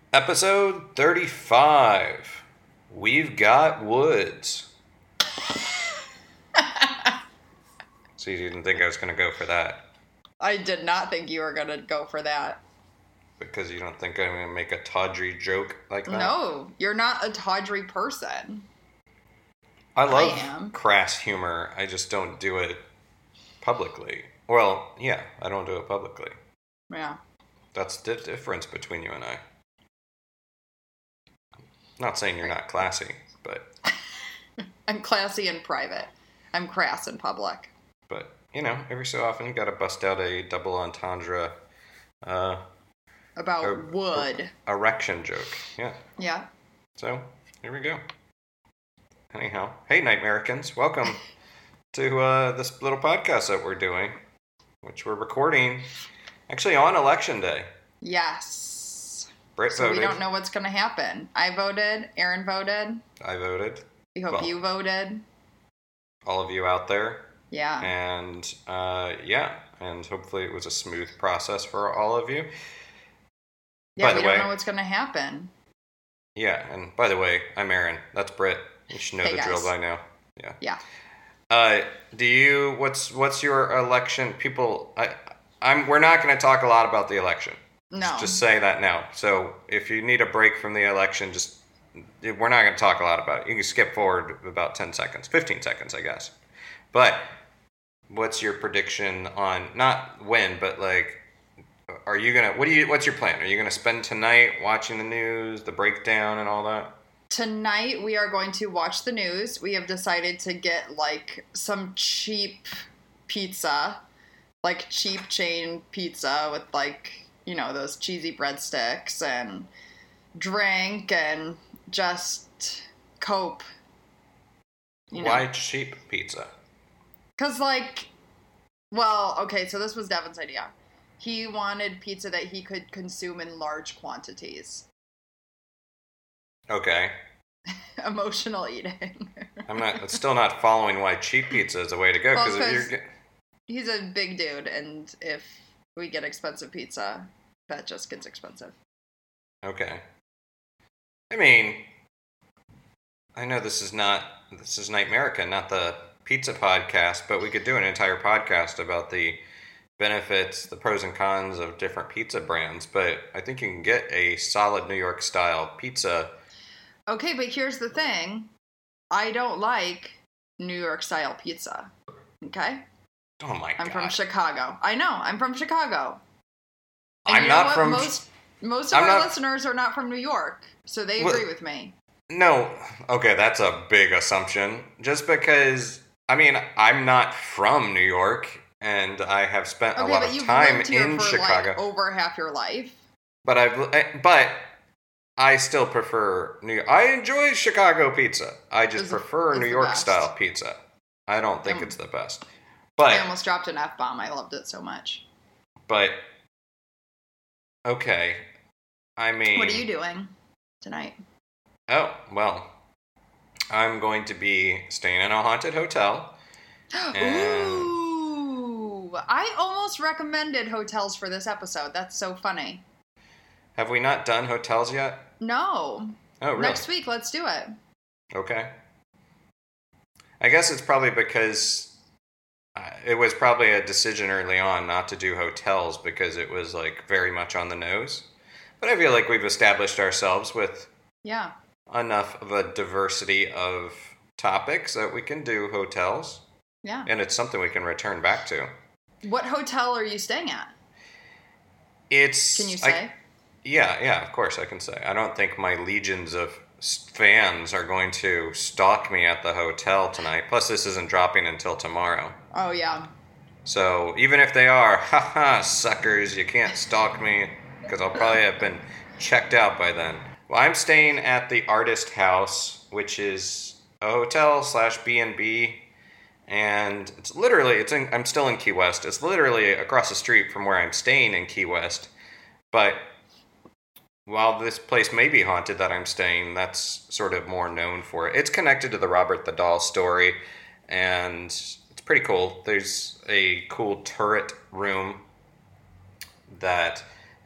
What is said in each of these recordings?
Episode 35. We've got Woods. So you didn't think I was going to go for that? I did not think you were going to go for that. Because you don't think I'm going to make a tawdry joke like that? No, you're not a tawdry person. I love crass humor. I just don't do it publicly. Well, yeah, I don't do it publicly. Yeah. That's the difference between you and I. Not saying you're not classy, but... I'm classy in private. I'm crass in public. But, you know, every so often you gotta bust out a double entendre... about wood. Erection joke, yeah. Yeah. So, here we go. Anyhow, hey Nightmericans, welcome to this little podcast that we're doing, which we're recording actually on Election Day. Yes. Britt voted. We don't know what's going to happen. I voted. Aaron voted. I voted. We hope you voted. All of you out there. Yeah. And, and hopefully it was a smooth process for all of you. Yeah, we don't know what's going to happen. Yeah, and by the way, I'm Aaron. That's Britt. You should know the drill by now. Yeah. Yeah. What's your election? People, we're not going to talk a lot about the election. No. Just say that now. So if you need a break from the election, we're not going to talk a lot about it. You can skip forward about 10 seconds, 15 seconds, I guess. But what's your prediction on, not when, but like, what's your plan? Are you going to spend tonight watching the news, the breakdown and all that? Tonight we are going to watch the news. We have decided to get like some cheap pizza, like cheap chain pizza with like, you know, those cheesy breadsticks and drink and just cope. Why cheap pizza? Because okay, so this was Devin's idea. He wanted pizza that he could consume in large quantities. Okay. Emotional eating. It's still not following why cheap pizza is the way to go. He's a big dude, and if we get expensive pizza, that just gets expensive. Okay. I mean, I know this is Nightmerica, not the pizza podcast, but we could do an entire podcast about the benefits, the pros and cons of different pizza brands, but I think you can get a solid New York style pizza. Okay, but here's the thing. I don't like New York style pizza. Okay? Oh my God. I'm from Chicago. I know, I'm from Chicago. And I'm not from... Most of our listeners are not from New York, so they agree with me. No. Okay, that's a big assumption. Just because, I'm not from New York, and I have spent a lot of time in Chicago. Like over half your life. But I still prefer New York. I enjoy Chicago pizza. I just prefer New York style pizza. I don't think it's the best. But I almost dropped an F-bomb. I loved it so much. But okay. What are you doing tonight? Oh, well, I'm going to be staying in a haunted hotel. Ooh! I almost recommended hotels for this episode. That's so funny. Have we not done hotels yet? No. Oh, really? Next week, let's do it. Okay. I guess it's probably because it was probably a decision early on not to do hotels because it was like very much on the nose. But I feel like we've established ourselves with enough of a diversity of topics that we can do hotels. Yeah. And it's something we can return back to. What hotel are you staying at? Can you say? Yeah, of course I can say. I don't think my legions of fans are going to stalk me at the hotel tonight. Plus, this isn't dropping until tomorrow. Oh, yeah. So, even if they are, haha, suckers, you can't stalk me, because I'll probably have been checked out by then. Well, I'm staying at the Artist House, which is a hotel / B&B, and I'm still in Key West. It's literally across the street from where I'm staying in Key West, but while this place may be haunted that I'm staying, that's sort of more known for it. It's connected to the Robert the Doll story, and it's pretty cool. There's a cool turret room that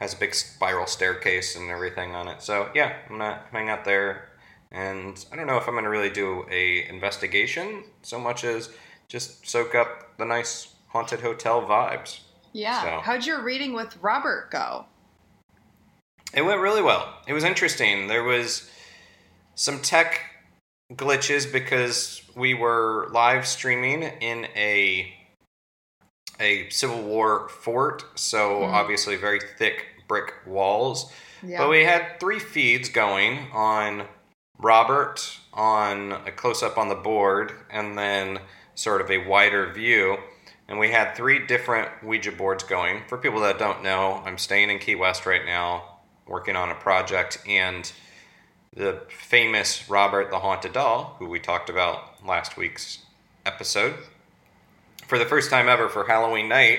has a big spiral staircase and everything on it. So yeah, I'm gonna hang out there, and I don't know if I'm gonna really do a investigation so much as just soak up the nice haunted hotel vibes. Yeah. So, how'd your reading with Robert go? it went really well. It was interesting. There was some tech glitches because we were live streaming in a Civil War fort, so obviously very thick brick walls. Yeah. But we had 3 feeds going on Robert, on a close-up on the board, and then sort of a wider view. And we had 3 different Ouija boards going. For people that don't know, I'm staying in Key West right now, working on a project, and the famous Robert the Haunted Doll, who we talked about last week's episode, for the first time ever for Halloween night,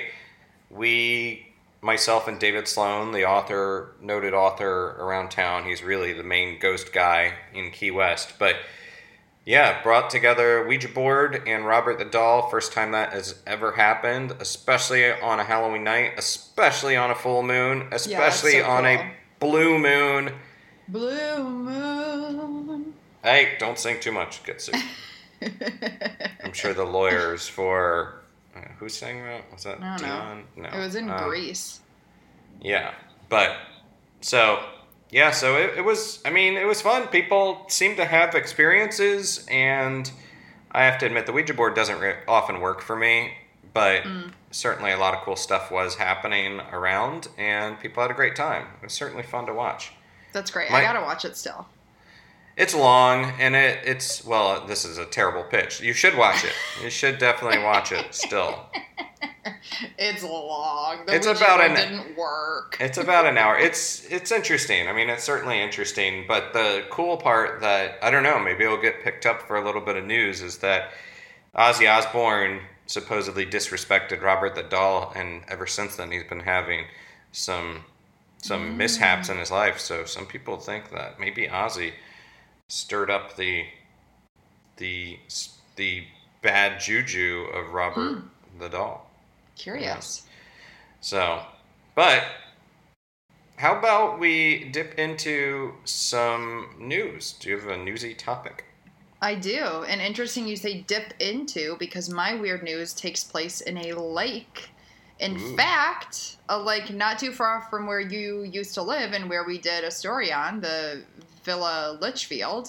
myself and David Sloan, the author, noted author around town, he's really the main ghost guy in Key West, but yeah, brought together a Ouija board and Robert the Doll, first time that has ever happened, especially on a Halloween night, especially on a full moon, especially on a blue moon. Blue moon. Hey, don't sing too much, get sued. I'm sure the lawyers for who sang that? Was that Dion? No, it was in Greece. Yeah, but so it was. I mean, it was fun. People seem to have experiences, and I have to admit the Ouija board doesn't often work for me, but certainly a lot of cool stuff was happening around, and people had a great time. It was certainly fun to watch. That's great. I gotta watch it still. It's long, and it's well, this is a terrible pitch. You should watch it. You should definitely watch it still. It's long. It's about didn't work. It's about an hour. It's interesting. I mean, it's certainly interesting, but the cool part that, I don't know, maybe it'll get picked up for a little bit of news, is that Ozzy Osbourne supposedly disrespected Robert the Doll, and ever since then he's been having some mishaps in his life. So some people think that maybe Ozzy stirred up the bad juju of Robert the Doll. Curious. Yeah. So, but how about we dip into some news? Do you have a newsy topic? I do. And interesting you say dip into, because my weird news takes place in a lake. In fact, a lake not too far from where you used to live and where we did a story on, the Villa Litchfield.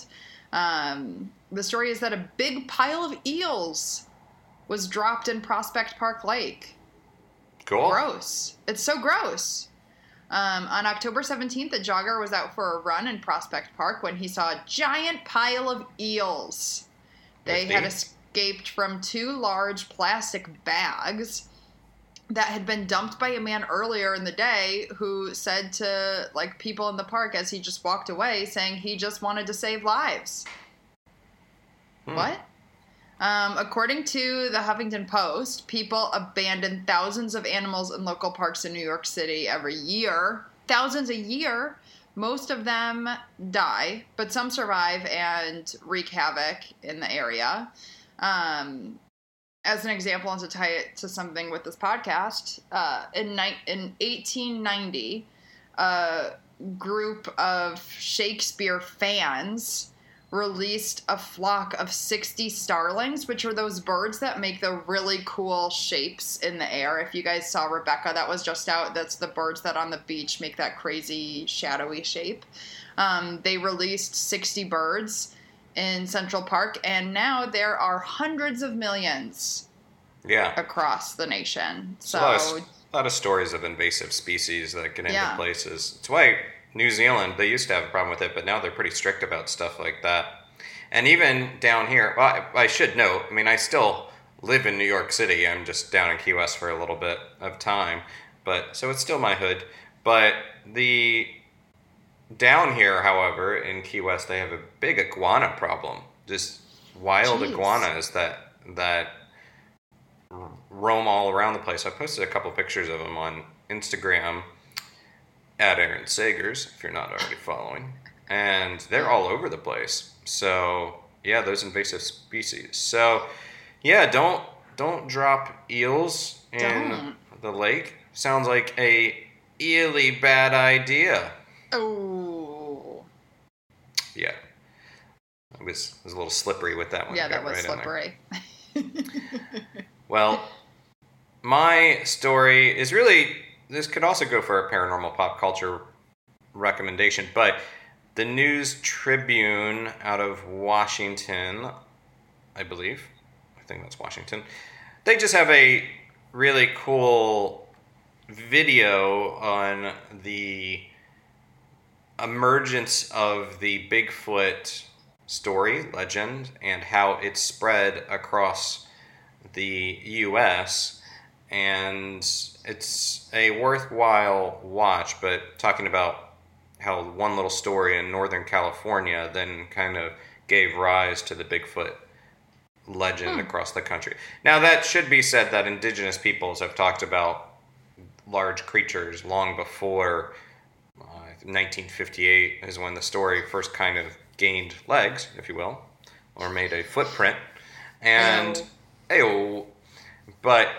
The story is that a big pile of eels was dropped in Prospect Park Lake. Cool. Gross. It's so gross. On October 17th, a jogger was out for a run in Prospect Park when he saw a giant pile of eels. They had escaped from 2 large plastic bags that had been dumped by a man earlier in the day who said to people in the park as he just walked away, saying he just wanted to save lives. What? According to the Huffington Post, people abandon thousands of animals in local parks in New York City every year. Thousands a year. Most of them die, but some survive and wreak havoc in the area. As an example, and to tie it to something with this podcast, in 1890, a group of Shakespeare fans released a flock of 60 starlings, which are those birds that make the really cool shapes in the air. If you guys saw Rebecca, that was just out. That's the birds that on the beach make that crazy shadowy shape. They released 60 birds in Central Park, and now there are hundreds of millions across the nation. So a lot of stories of invasive species that get into places. It's why New Zealand, they used to have a problem with it, but now they're pretty strict about stuff like that. And even down here, well, I should note, I mean, I still live in New York City. I'm just down in Key West for a little bit of time, so it's still my hood. But down here, however, in Key West, they have a big iguana problem. Just wild iguanas that roam all around the place. I posted a couple pictures of them on Instagram at Aaron Sagers, if you're not already following. And they're all over the place. So, yeah, those invasive species. So, yeah, don't drop eels in the lake. Sounds like a really bad idea. Oh. Yeah. It was a little slippery with that one. Yeah, that was right slippery. Well, my story is really, this could also go for a paranormal pop culture recommendation, but the News Tribune out of Washington, I believe, I think that's Washington, they just have a really cool video on the emergence of the Bigfoot story, legend, and how it spread across the U.S., and it's a worthwhile watch, but talking about how one little story in Northern California then kind of gave rise to the Bigfoot legend across the country. Now, that should be said that indigenous peoples have talked about large creatures long before 1958 is when the story first kind of gained legs, if you will, or made a footprint. And, but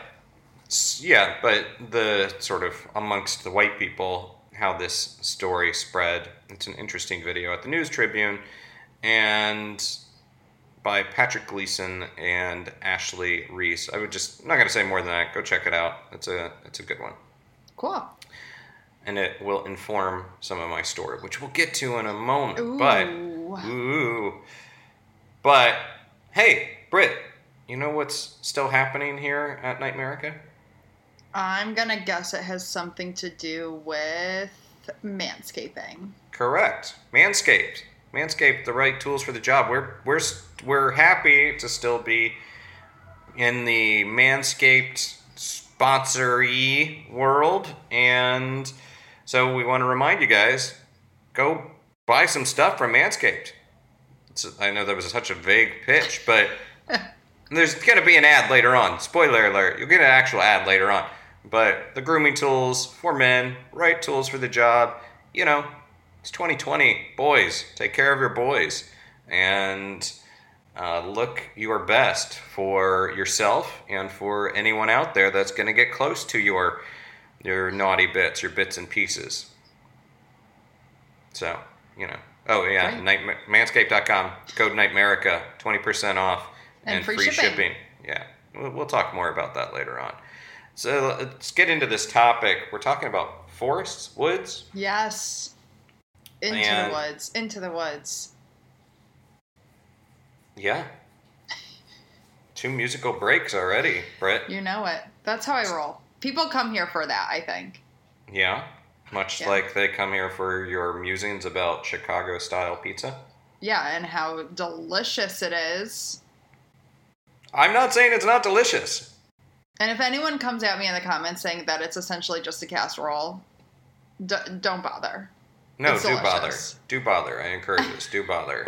the sort of amongst the white people, how this story spread. It's an interesting video at the News Tribune, and by Patrick Gleason and Ashley Reese. I'm not going to say more than that. Go check it out. It's a good one. Cool. And it will inform some of my story, which we'll get to in a moment. But hey, Britt, you know what's still happening here at Nightmerica? I'm gonna guess it has something to do with manscaping. Correct. Manscaped, the right tools for the job. We're happy to still be in the Manscaped sponsor-y world, and so we want to remind you guys, go buy some stuff from Manscaped. I know that was such a vague pitch, but there's going to be an ad later on. Spoiler alert, you'll get an actual ad later on. But the grooming tools for men, right tools for the job. You know, it's 2020. Boys, take care of your boys. And look your best for yourself and for anyone out there that's going to get close to your naughty bits, your bits and pieces. So, you know. Oh, yeah, manscaped.com, code Nightmerica, 20% off, and free shipping. Yeah, we'll talk more about that later on. So let's get into this topic. We're talking about forests, woods. Yes. Into the woods. Yeah. 2 musical breaks already, Britt. You know it. That's how I roll. People come here for that, I think. Yeah? Much like they come here for your musings about Chicago-style pizza? Yeah, and how delicious it is. I'm not saying it's not delicious. And if anyone comes at me in the comments saying that it's essentially just a casserole, don't bother. No, do bother. Do bother. I encourage this. Do bother.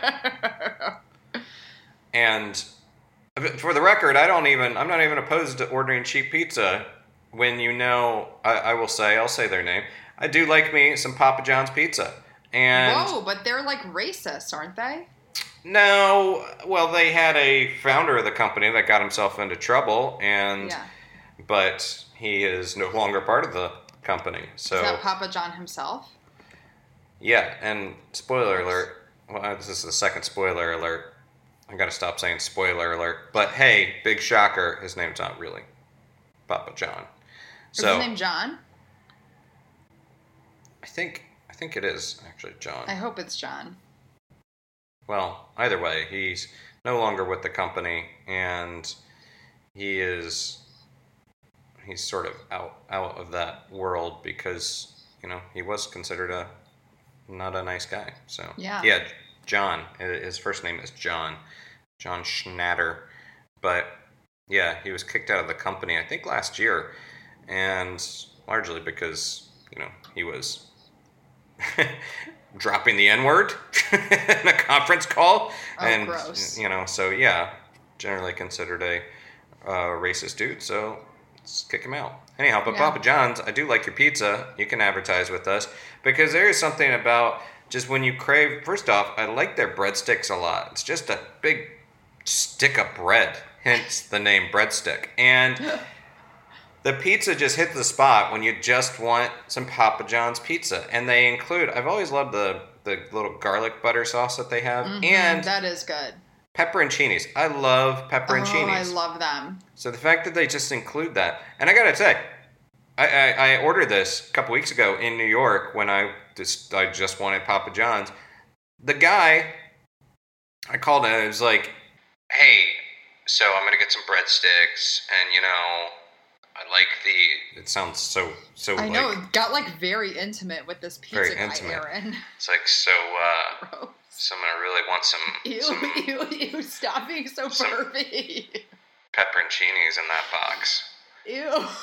And for the record, I'm not even opposed to ordering cheap pizza when I'll say their name. I do like me some Papa John's pizza. And whoa, but they're like racist, aren't they? No, well, they had a founder of the company that got himself into trouble, but he is no longer part of the company. So is that Papa John himself? Yeah, and spoiler alert. Well, this is the second spoiler alert. I got to stop saying spoiler alert. But hey, big shocker, his name's not really Papa John. Is his name John? I think it is actually John. I hope it's John. Well, either way, he's no longer with the company, and he's sort of out of that world because, he was considered not a nice guy. So yeah, John. His first name is John Schnatter, but yeah, he was kicked out of the company I think last year, and largely because he was dropping the N-word in a conference call. Oh, and gross. So yeah, generally considered a racist dude, so let's kick him out. Anyhow, but Papa John's, I do like your pizza. You can advertise with us, because there is something about just when you crave, first off, I like their breadsticks a lot. It's just a big stick of bread, hence the name breadstick. And The pizza just hit the spot when you just want some Papa John's pizza. And they include, I've always loved the little garlic butter sauce that they have. Mm-hmm, and that is good. pepperoncinis. I love pepperoncinis. Oh, I love them. So the fact that they just include that. And I gotta say, I ordered this a couple weeks ago in New York when I just wanted Papa John's. The guy, I called him and it was like, hey, so I'm gonna get some breadsticks and, I like it sounds so I know, it got like very intimate with this pizza guy, Aaron. It's like, so Gross. someone really wants Ew, stop being so pervy. pepperoncinis in that box. Ew.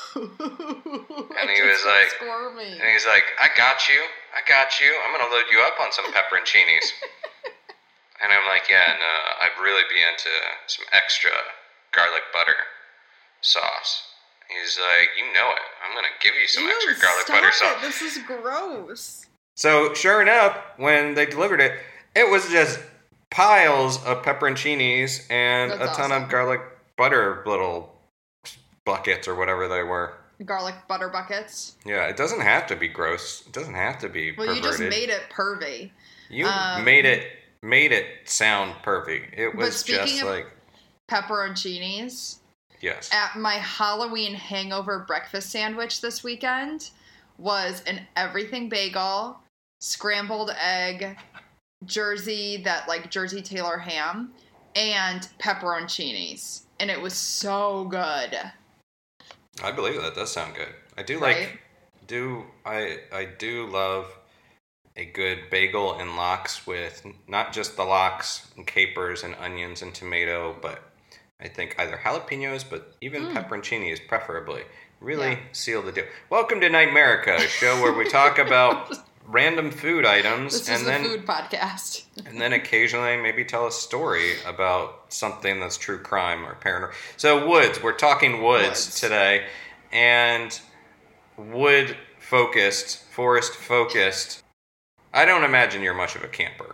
And he was like, squirmy. And he's like, I got you. I'm gonna load you up on some pepperoncinis. And I'm like, yeah, no, I'd really be into some extra garlic butter sauce. He's like, you know it. I'm going to give you some extra garlic butter sauce. This is gross. So, sure enough, when they delivered it, it was just piles of pepperoncinis and That's a ton awesome. of garlic butter little buckets or whatever they were. Garlic butter buckets. Yeah, it doesn't have to be gross. It doesn't have to be perverted. You just made it pervy. You made it sound perfect. It was just like pepperoncinis. Yes. At my Halloween hangover breakfast sandwich this weekend was an everything bagel, scrambled egg, Jersey Taylor ham, and pepperoncinis. And it was so good. I believe that does sound good. I do Right? I do love a good bagel and lox with not just the lox and capers and onions and tomato, but I think either jalapenos, but even pepperoncinis preferably. Really seal the deal. Welcome to Nightmerica, a show where we talk about random food items This is a food podcast. and then occasionally maybe tell a story about something that's true crime or paranormal. So woods, we're talking woods today, and wood focused, forest focused. I don't imagine you're much of a camper.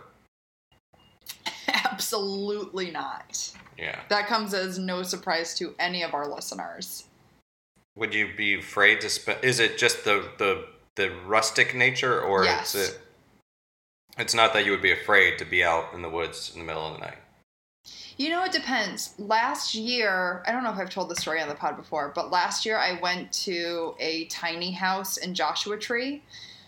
Absolutely not. Yeah. That comes as no surprise to any of our listeners. Would you be afraid to spend? Is it just the rustic nature, or Yes. it's not that you would be afraid to be out in the woods in the middle of the night? It depends. Last year, I don't know if I've told the story on the pod before, but last year I went to a tiny house in Joshua Tree,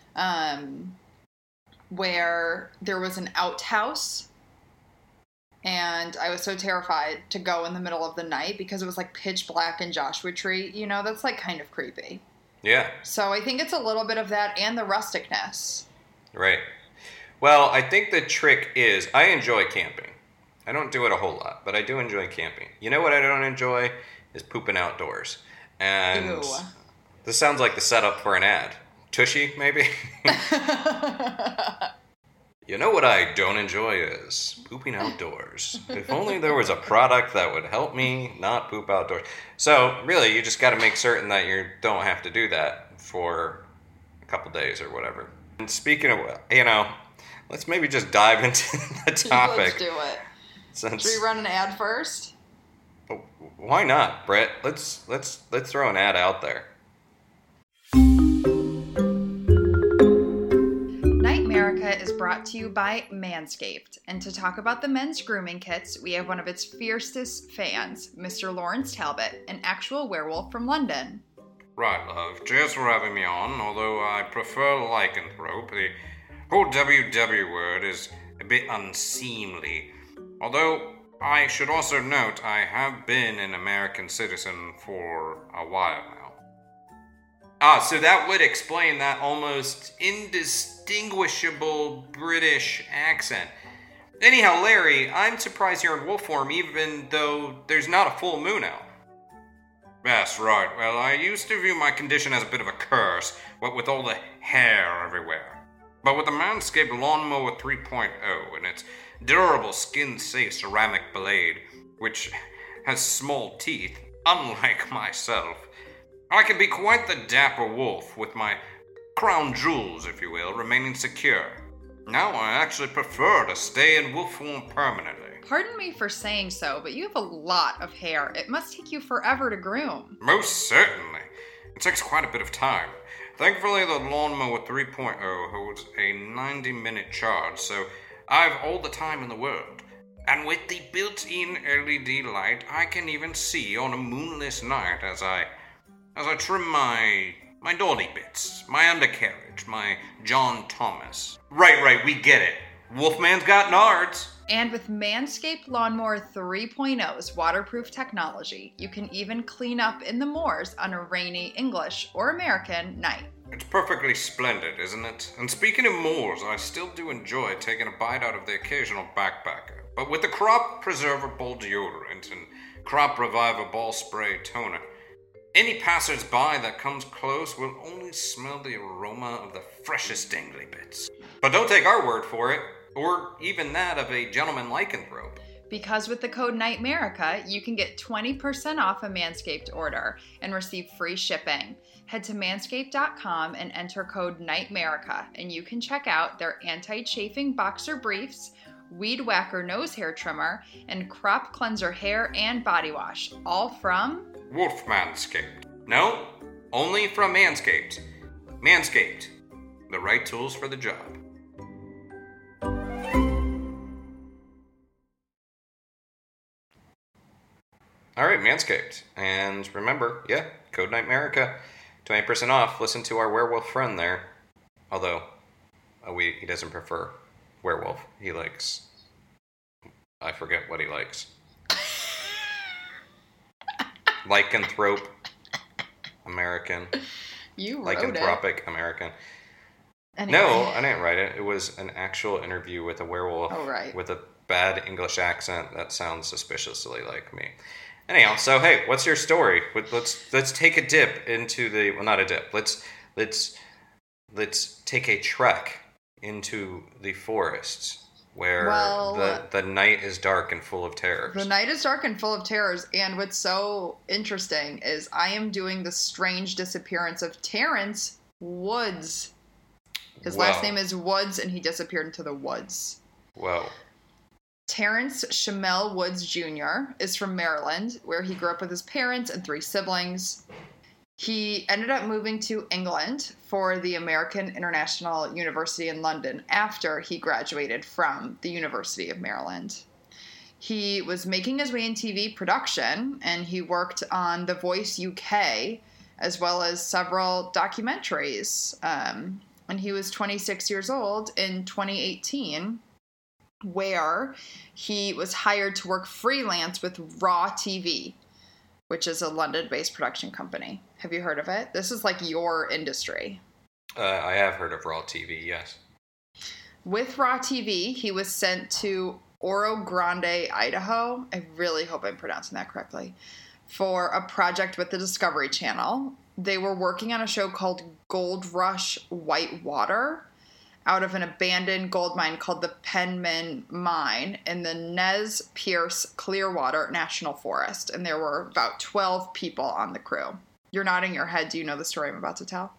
where there was an outhouse. And I was so terrified to go in the middle of the night because it was like pitch black in Joshua Tree. That's like kind of creepy. Yeah. So I think it's a little bit of that and the rusticness. Right. Well, I think the trick is I enjoy camping. I don't do it a whole lot, but I do enjoy camping. You know what I don't enjoy is pooping outdoors. And Ew. this sounds like the setup for an ad. Tushy, maybe? You know what I don't enjoy is pooping outdoors. If only there was a product that would help me not poop outdoors. So, really, you just got to make certain that you don't have to do that for a couple days or whatever. And speaking of, let's maybe just dive into the topic. Let's do it. Since, Should we run an ad first? Why not, Brett? Let's throw an ad out there. Nightmerica is brought to you by Manscaped. And to talk about the men's grooming kits, we have one of its fiercest fans, Mr. Lawrence Talbot, an actual werewolf from London. Right, love. Cheers for having me on, although I prefer lycanthrope. The whole WW word is a bit unseemly. Although, I should also note I have been an American citizen for a while now. So that would explain that almost indistinguishable British accent. Anyhow, Larry, I'm surprised you're in wolf form even though there's not a full moon out. That's right. Well, I used to view my condition as a bit of a curse, what with all the hair everywhere. But with the Manscaped Lawnmower 3.0 and its durable skin-safe ceramic blade, which has small teeth, unlike myself, I can be quite the dapper wolf with my crown jewels, if you will, remaining secure. Now I actually prefer to stay in wolf form permanently. Pardon me for saying so, but you have a lot of hair. It must take you forever to groom. Most certainly. It takes quite a bit of time. Thankfully, the Lawnmower 3.0 holds a 90-minute charge, so I've all the time in the world. And with the built-in LED light, I can even see on a moonless night as I trim my naughty bits, my undercarriage, my John Thomas. Right, we get it. Wolfman's got nards. And with Manscaped Lawnmower 3.0's waterproof technology, you can even clean up in the moors on a rainy English or American night. It's perfectly splendid, isn't it? And speaking of moors, I still do enjoy taking a bite out of the occasional backpacker. But with the Crop Preserver Ball Deodorant and Crop Reviver Ball Spray Toner, any passers-by that comes close will only smell the aroma of the freshest dangly bits. But don't take our word for it, or even that of a gentleman lycanthrope. Because with the code NIGHTMARICA, you can get 20% off a Manscaped order and receive free shipping. Head to manscaped.com and enter code NIGHTMARICA, and you can check out their anti-chafing boxer briefs, Weed Whacker nose hair trimmer, and crop cleanser hair and body wash, all from Wolf Manscaped. No, only from Manscaped. Manscaped, the right tools for the job. All right, Manscaped. And remember, code NIGHTMARICA, 20% off. Listen to our werewolf friend there. Although, he doesn't prefer werewolf. He likes... I forget what he likes. Lycanthrope American. You wrote Lycanthropic American. Anyway. No, I didn't write it. It was an actual interview with a werewolf with a bad English accent that sounds suspiciously like me. Anyhow, so hey, what's your story? Let's take a dip into the not a dip. Let's take a trek into the forests where the night is dark and full of terrors. The night is dark and full of terrors, and what's so interesting is I am doing the strange disappearance of Terrence Woods. His last name is Woods, and he disappeared into the woods. Whoa. Terrence Shamel Woods Jr. is from Maryland, where he grew up with his parents and 3 siblings. He ended up moving to England for the American International University in London after he graduated from the University of Maryland. He was making his way in TV production, and he worked on The Voice UK, as well as several documentaries. When he was 26 years old in 2018, where he was hired to work freelance with Raw TV, which is a London-based production company. Have you heard of it? This is like your industry. I have heard of Raw TV, yes. With Raw TV, he was sent to Oro Grande, Idaho. I really hope I'm pronouncing that correctly. For a project with the Discovery Channel. They were working on a show called Gold Rush Whitewater out of an abandoned gold mine called the Penman Mine in the Nez Perce Clearwater National Forest. And there were about 12 people on the crew. You're nodding your head. Do you know the story I'm about to tell?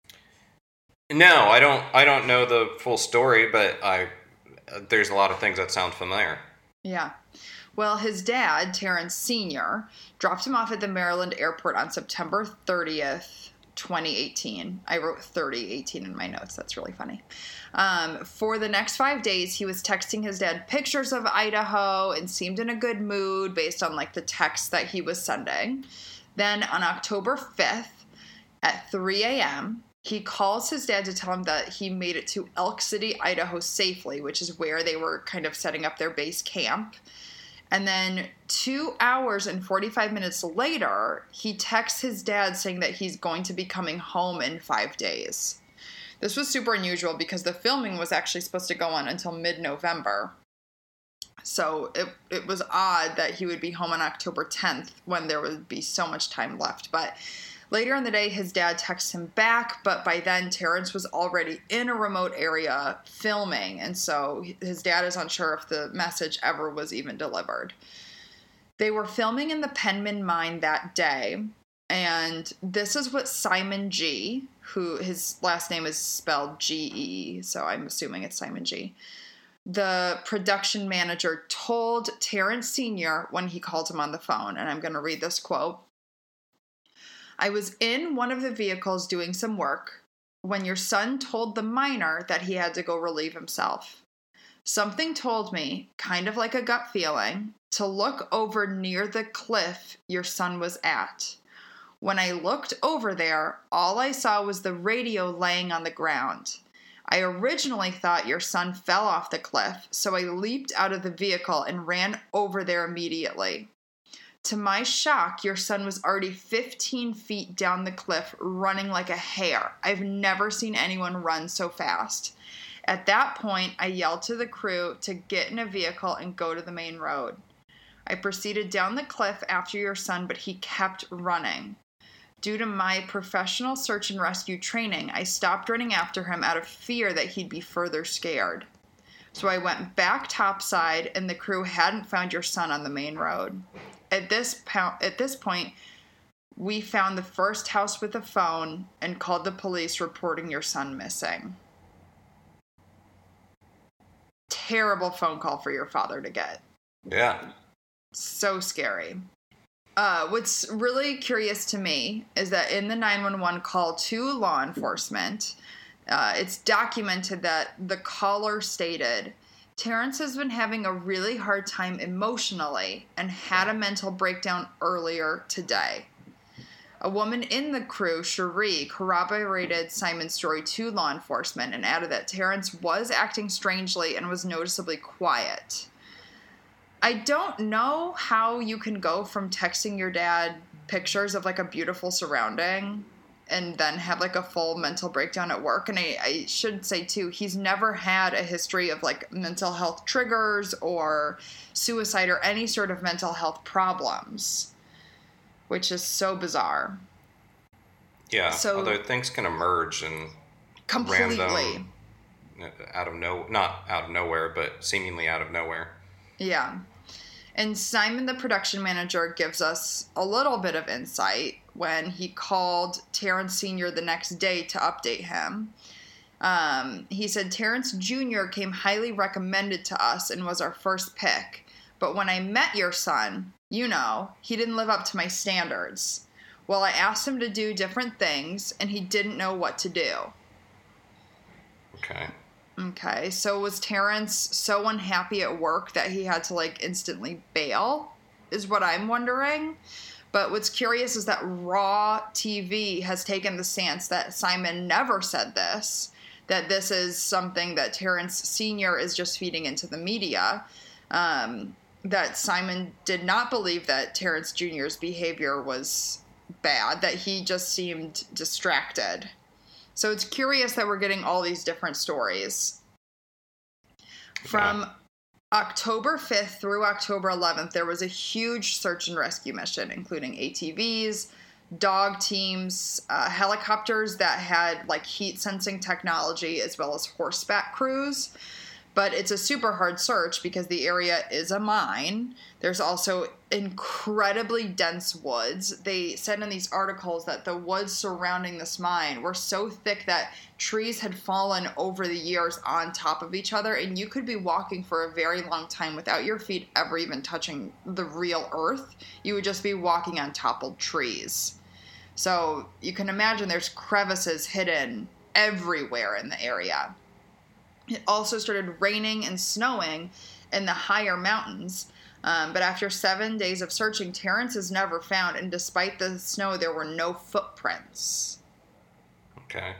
No, I don't know the full story, but there's a lot of things that sound familiar. Yeah. Well, his dad, Terrence Sr., dropped him off at the Maryland airport on September 30th, 2018. I wrote 3018 in my notes. That's really funny. For the next 5 days, he was texting his dad pictures of Idaho and seemed in a good mood based on like the texts that he was sending. Then on October 5th at 3 a.m., he calls his dad to tell him that he made it to Elk City, Idaho safely, which is where they were kind of setting up their base camp. And then 2 hours and 45 minutes later, he texts his dad saying that he's going to be coming home in 5 days. This was super unusual because the filming was actually supposed to go on until mid-November. So it was odd that he would be home on October 10th when there would be so much time left. But later in the day, his dad texts him back, but by then Terrence was already in a remote area filming, and so his dad is unsure if the message ever was even delivered. They were filming in the Penman Mine that day, and this is what Simon G., who his last name is spelled G-E, so I'm assuming it's Simon G., the production manager told Terrence Sr. when he called him on the phone, and I'm going to read this quote. "I was in one of the vehicles doing some work when your son told the minor that he had to go relieve himself. Something told me, kind of like a gut feeling, to look over near the cliff your son was at. When I looked over there, all I saw was the radio laying on the ground. I originally thought your son fell off the cliff, so I leaped out of the vehicle and ran over there immediately. To my shock, your son was already 15 feet down the cliff, running like a hare. I've never seen anyone run so fast. At that point, I yelled to the crew to get in a vehicle and go to the main road. I proceeded down the cliff after your son, but he kept running. Due to my professional search and rescue training, I stopped running after him out of fear that he'd be further scared. So I went back topside, and the crew hadn't found your son on the main road. At this point, we found the first house with a phone and called the police reporting your son missing." Terrible phone call for your father to get. Yeah. So scary. What's really curious to me is that in the 911 call to law enforcement, it's documented that the caller stated, "Terrence has been having a really hard time emotionally and had a mental breakdown earlier today." A woman in the crew, Cherie, corroborated Simon's story to law enforcement and added that Terrence was acting strangely and was noticeably quiet. I don't know how you can go from texting your dad pictures of like a beautiful surrounding and then have like a full mental breakdown at work. And I should say too, he's never had a history of like mental health triggers or suicide or any sort of mental health problems, which is so bizarre. Yeah, so, although things can emerge and completely random, not out of nowhere, but seemingly out of nowhere. Yeah. And Simon, the production manager, gives us a little bit of insight when he called Terrence Sr. the next day to update him. He said, "Terrence Jr. came highly recommended to us and was our first pick. But when I met your son, he didn't live up to my standards. Well, I asked him to do different things, and he didn't know what to do." Okay, so was Terrence so unhappy at work that he had to like instantly bail, is what I'm wondering. But what's curious is that Raw TV has taken the stance that Simon never said this, that this is something that Terrence Sr. is just feeding into the media, that Simon did not believe that Terrence Jr.'s behavior was bad, that he just seemed distracted. So it's curious that we're getting all these different stories. From October 5th through October 11th, there was a huge search and rescue mission, including ATVs, dog teams, helicopters that had like heat sensing technology, as well as horseback crews. But it's a super hard search because the area is a mine. There's also incredibly dense woods. They said in these articles that the woods surrounding this mine were so thick that trees had fallen over the years on top of each other, and you could be walking for a very long time without your feet ever even touching the real earth. You would just be walking on toppled trees. So you can imagine there's crevices hidden everywhere in the area. It also started raining and snowing in the higher mountains. But after 7 days of searching, Terrence is never found. And despite the snow, there were no footprints. Okay.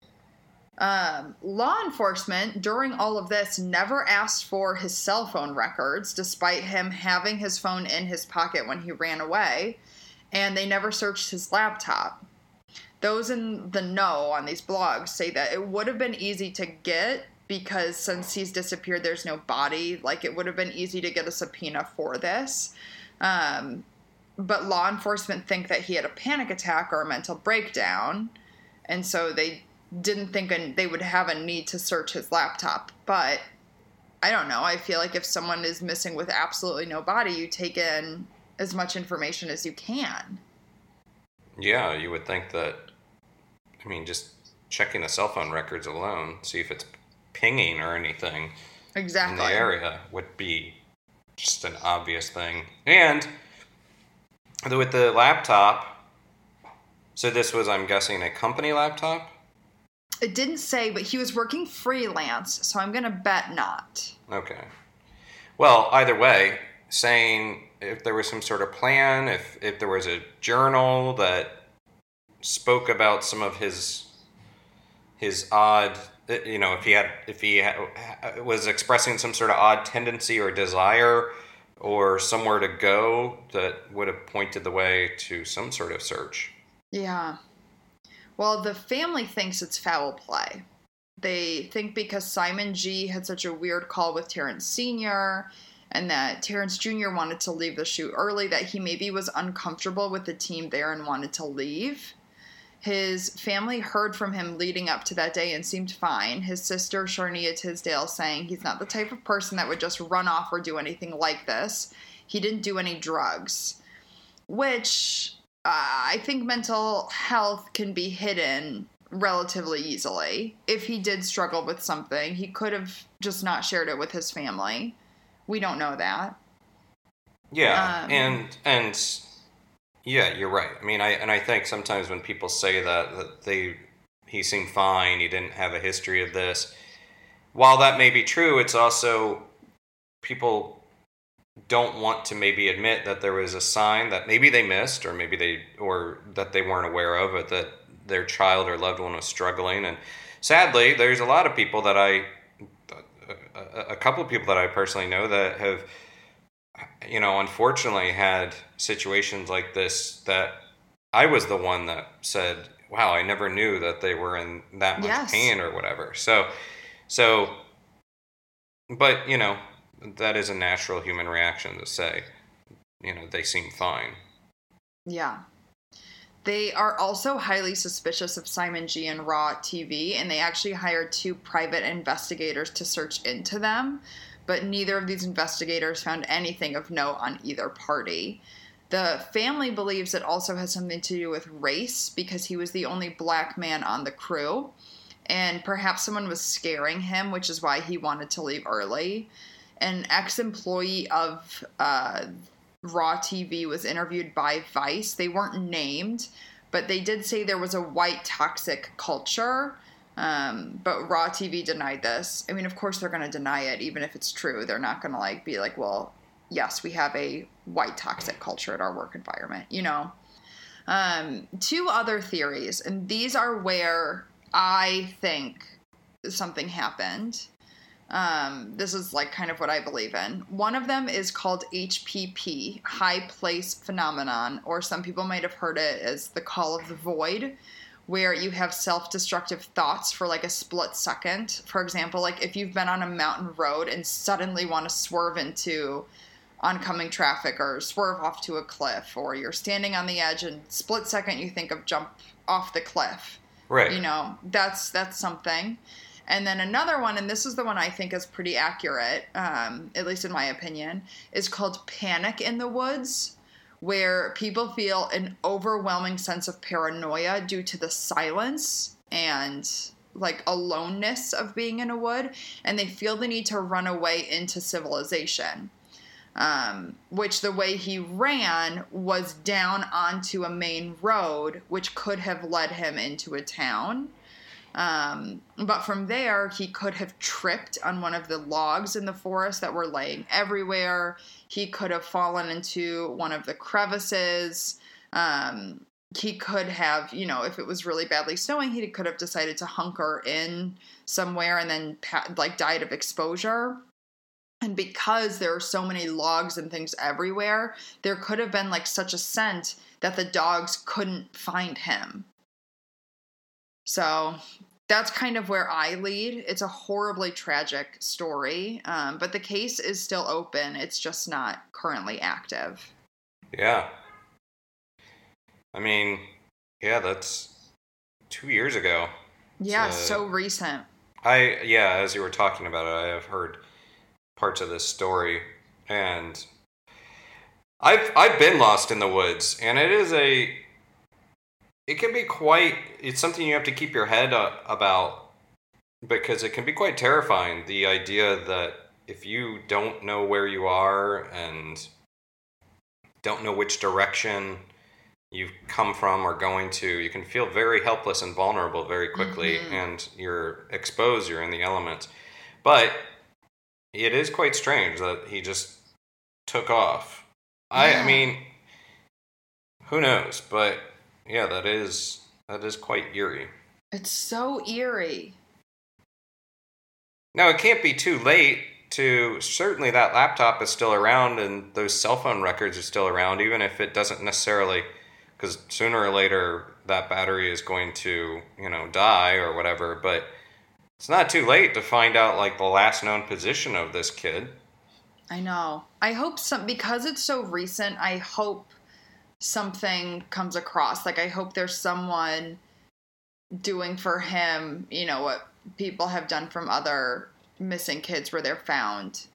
Law enforcement, during all of this, never asked for his cell phone records, despite him having his phone in his pocket when he ran away. And they never searched his laptop. Those in the know on these blogs say that it would have been easy to get, because since he's disappeared, there's no body. Like, it would have been easy to get a subpoena for this. But law enforcement think that he had a panic attack or a mental breakdown. And so they didn't think they would have a need to search his laptop. But I don't know. I feel like if someone is missing with absolutely no body, you take in as much information as you can. Yeah, you would think that, just checking the cell phone records alone, see if it's pinging or anything, in the Exactly. area would be just an obvious thing. And with the laptop, so this was, I'm guessing, a company laptop? It didn't say, but he was working freelance, so I'm going to bet not. Okay. Well, either way, saying if there was some sort of plan, if there was a journal that spoke about some of his odd, if he was expressing some sort of odd tendency or desire or somewhere to go, that would have pointed the way to some sort of search. Yeah. Well, the family thinks it's foul play. They think because Simon G had such a weird call with Terrence Sr. and that Terrence Jr. wanted to leave the shoot early, that he maybe was uncomfortable with the team there and wanted to leave. His family heard from him leading up to that day and seemed fine. His sister, Sharnia Tisdale, saying he's not the type of person that would just run off or do anything like this. He didn't do any drugs, which I think mental health can be hidden relatively easily. If he did struggle with something, he could have just not shared it with his family. We don't know that. Yeah, and yeah, you're right. I mean, I think sometimes when people say that he seemed fine, he didn't have a history of this. While that may be true, it's also people don't want to maybe admit that there was a sign that maybe they missed, or that they weren't aware of it, that their child or loved one was struggling. And sadly, there's a lot of people a couple of people that I personally know that have, unfortunately had situations like this, that I was the one that said, wow, I never knew that they were in that much pain or whatever. So, but, that is a natural human reaction to say, they seem fine. Yeah. They are also highly suspicious of Simon G and Raw TV, and they actually hired 2 private investigators to search into them, but neither of these investigators found anything of note on either party. The family believes it also has something to do with race, because he was the only black man on the crew, and perhaps someone was scaring him, which is why he wanted to leave early. An ex-employee of Raw TV was interviewed by Vice. They weren't named, but they did say there was a white toxic culture, but Raw TV denied this. I mean, of course they're going to deny it, even if it's true. They're not going to be like, well, yes, we have a white toxic culture at our work environment, 2 other theories, and these are where I think something happened. This is kind of what I believe in. One of them is called HPP, High Place Phenomenon, or some people might have heard it as the Call of the Void, where you have self-destructive thoughts for a split second. For example, if you've been on a mountain road and suddenly want to swerve into oncoming traffic or swerve off to a cliff, or you're standing on the edge and split second you think of jump off the cliff. Right. That's something. And then another one, and this is the one I think is pretty accurate, at least in my opinion, is called Panic in the Woods, where people feel an overwhelming sense of paranoia due to the silence and aloneness of being in a wood, and they feel the need to run away into civilization. Which the way he ran was down onto a main road, which could have led him into a town. But from there, he could have tripped on one of the logs in the forest that were laying everywhere. He could have fallen into one of the crevices. He could have, if it was really badly snowing, he could have decided to hunker in somewhere and then died of exposure. And because there are so many logs and things everywhere, there could have been such a scent that the dogs couldn't find him. So that's kind of where I lead. It's a horribly tragic story, but the case is still open. It's just not currently active. Yeah. I mean, yeah, that's 2 years ago. Yeah, so recent. As you were talking about it, I have heard parts of this story, and I've been lost in the woods, and it can be it's something you have to keep your head about, because it can be quite terrifying, the idea that if you don't know where you are and don't know which direction you've come from or going to, you can feel very helpless and vulnerable very quickly, and you're exposed, you're in the elements. But it is quite strange that he just took off. I mean, who knows? But yeah, that is quite eerie. It's so eerie. Now, it can't be too late to, certainly that laptop is still around and those cell phone records are still around, even if it doesn't necessarily, because sooner or later that battery is going to, die or whatever, but it's not too late to find out, like, the last known position of this kid. I know. I hope because it's so recent, I hope something comes across. Like, I hope there's someone doing for him, what people have done from other missing kids where they're found.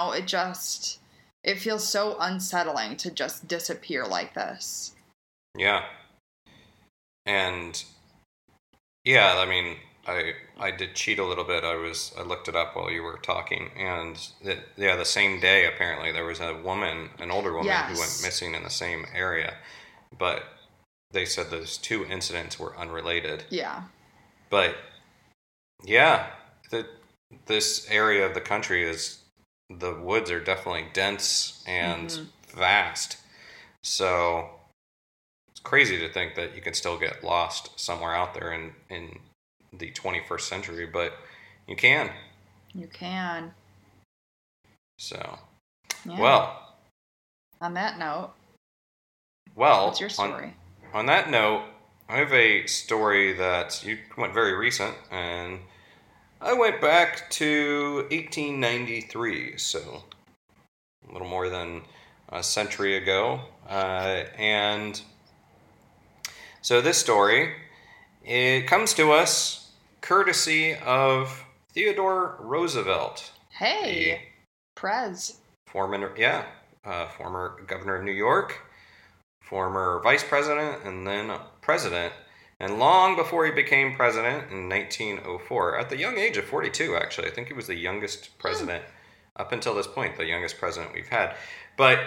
It feels so unsettling to just disappear like this. Yeah. And yeah, I mean, I did cheat a little bit. I looked it up while you were talking, and the same day apparently there was an older woman who went missing in the same area, but they said those two incidents were unrelated. Yeah. But yeah, this area of the country the woods are definitely dense and vast. So it's crazy to think that you can still get lost somewhere out there in the 21st century, but you can. You can. So, yeah. Well. On that note. Well. What's your story? On that note, I have a story that went very recent, and I went back to 1893, so a little more than a century ago. And so this story, it comes to us courtesy of Theodore Roosevelt. Hey, Prez. Former governor of New York, former vice president, and then president. And long before he became president in 1904, at the young age of 42, actually, I think he was the youngest president up until this point, the youngest president we've had. But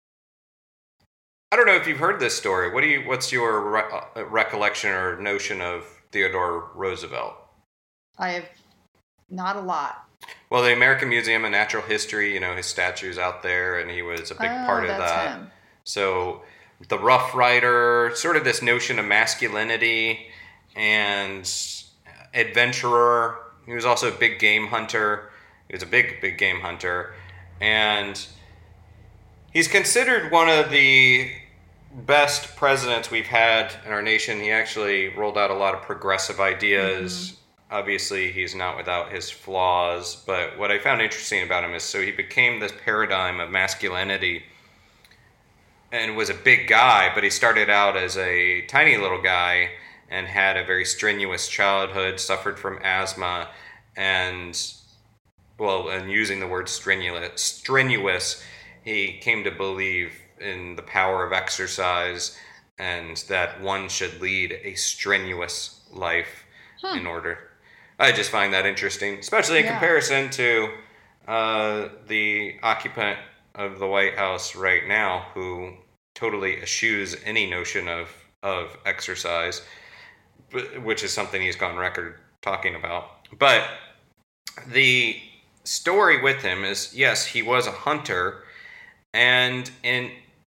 I don't know if you've heard this story. What's your recollection or notion of Theodore Roosevelt? I have not a lot. Well, the American Museum of Natural History, his statue's out there, and he was a big part of that. Him. So the Rough Rider, sort of this notion of masculinity and adventurer. He was also a big game hunter. He was a big, big game hunter. And he's considered one of the best presidents we've had in our nation. He actually rolled out a lot of progressive ideas. Obviously, he's not without his flaws. But what I found interesting about him is, so he became this paradigm of masculinity and was a big guy, but he started out as a tiny little guy and had a very strenuous childhood, suffered from asthma, and using the word strenuous, he came to believe in the power of exercise and that one should lead a strenuous life in order. I just find that interesting, especially in comparison to the occupant of the White House right now, who totally eschews any notion of exercise, which is something he's gone record talking about. But the story with him is, yes, he was a hunter, and in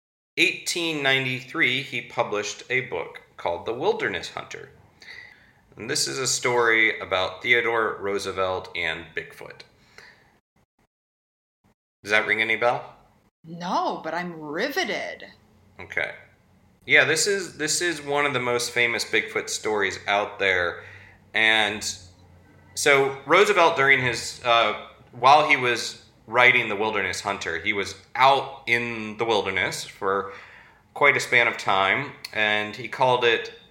1893 he published a book called The Wilderness Hunter. And this is a story about Theodore Roosevelt and Bigfoot. Does that ring any bell? No, but I'm riveted. Okay. Yeah, this is one of the most famous Bigfoot stories out there. And so Roosevelt, during his while he was writing The Wilderness Hunter, he was out in the wilderness for quite a span of time, and he called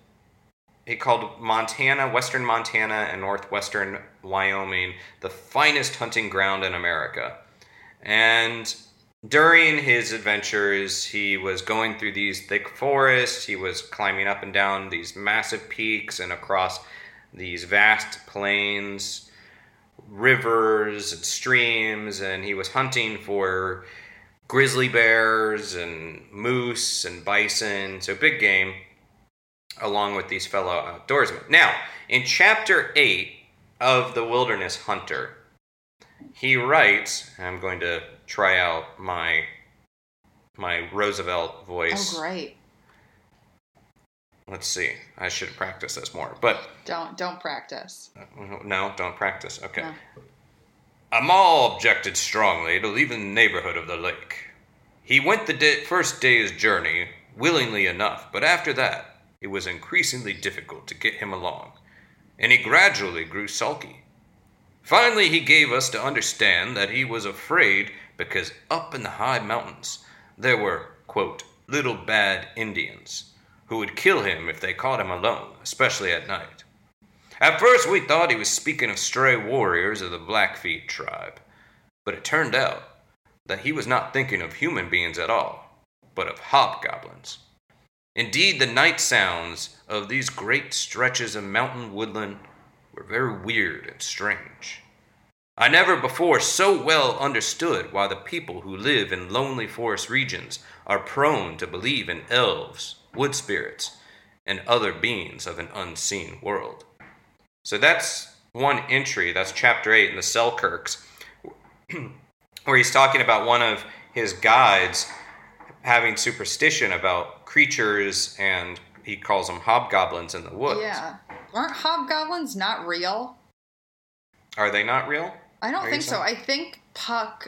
Montana, western Montana and northwestern Wyoming the finest hunting ground in America. And during his adventures, he was going through these thick forests, he was climbing up and down these massive peaks and across these vast plains, rivers and streams, and he was hunting for grizzly bears and moose and bison, so big game, along with these fellow outdoorsmen. Now, in chapter 8 of The Wilderness Hunter, he writes, and I'm going to try out my Roosevelt voice. Oh, great. Let's see. I should practice this more, but... Don't practice. No, don't practice. Okay. No. Amal objected strongly to leaving the neighborhood of the lake. He went the first day's journey willingly enough, but after that, it was increasingly difficult to get him along, and he gradually grew sulky. Finally, he gave us to understand that he was afraid because up in the high mountains there were, quote, little bad Indians who would kill him if they caught him alone, especially at night. At first we thought he was speaking of stray warriors of the Blackfeet tribe, but it turned out that he was not thinking of human beings at all, but of hobgoblins. Indeed, the night sounds of these great stretches of mountain woodland were very weird and strange. I never before so well understood why the people who live in lonely forest regions are prone to believe in elves, wood spirits, and other beings of an unseen world. So that's one entry, that's chapter 8 in the Selkirks, where he's talking about one of his guides having superstition about creatures, and he calls them hobgoblins in the woods. Yeah. Aren't hobgoblins not real? Are they not real? I don't think so. I think Puck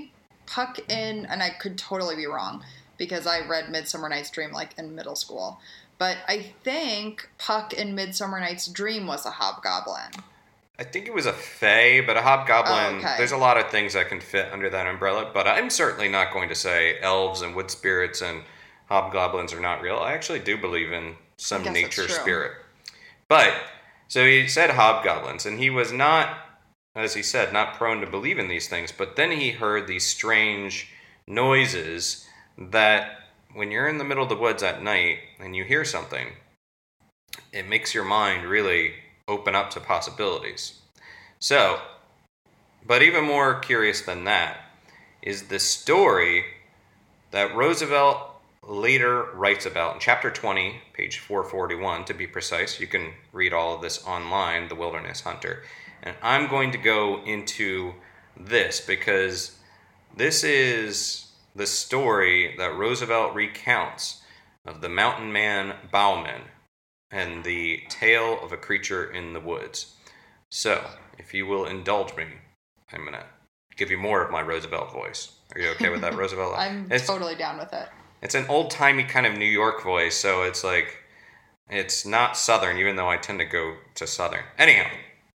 in, and I could totally be wrong, because I read Midsummer Night's Dream like in middle school, but I think Puck in Midsummer Night's Dream was a hobgoblin. I think it was a fae, but a hobgoblin, there's a lot of things that can fit under that umbrella, but I'm certainly not going to say elves and wood spirits and hobgoblins are not real. I actually do believe in some nature spirit. But, so he said hobgoblins, and he was not, as he said, not prone to believe in these things, but then he heard these strange noises that when you're in the middle of the woods at night and you hear something, it makes your mind really open up to possibilities. So, but even more curious than that is the story that Roosevelt later writes about in chapter 20, page 441 to be precise. You can read all of this online, The Wilderness Hunter. And I'm going to go into this because this is the story that Roosevelt recounts of the mountain man Bauman and the tale of a creature in the woods. So, if you will indulge me, I'm going to give you more of my Roosevelt voice. Are you okay with that, Roosevelt? I'm totally down with it. It's an old-timey kind of New York voice, so it's like, it's not Southern, even though I tend to go to Southern. Anyhow,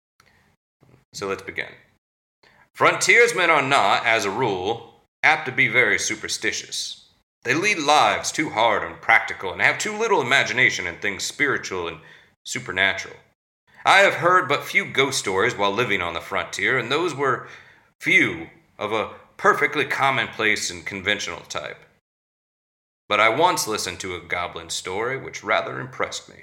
so let's begin. Frontiersmen are not, as a rule, apt to be very superstitious. They lead lives too hard and practical and have too little imagination in things spiritual and supernatural. I have heard but few ghost stories while living on the frontier, and those were few of a perfectly commonplace and conventional type. But I once listened to a goblin story which rather impressed me.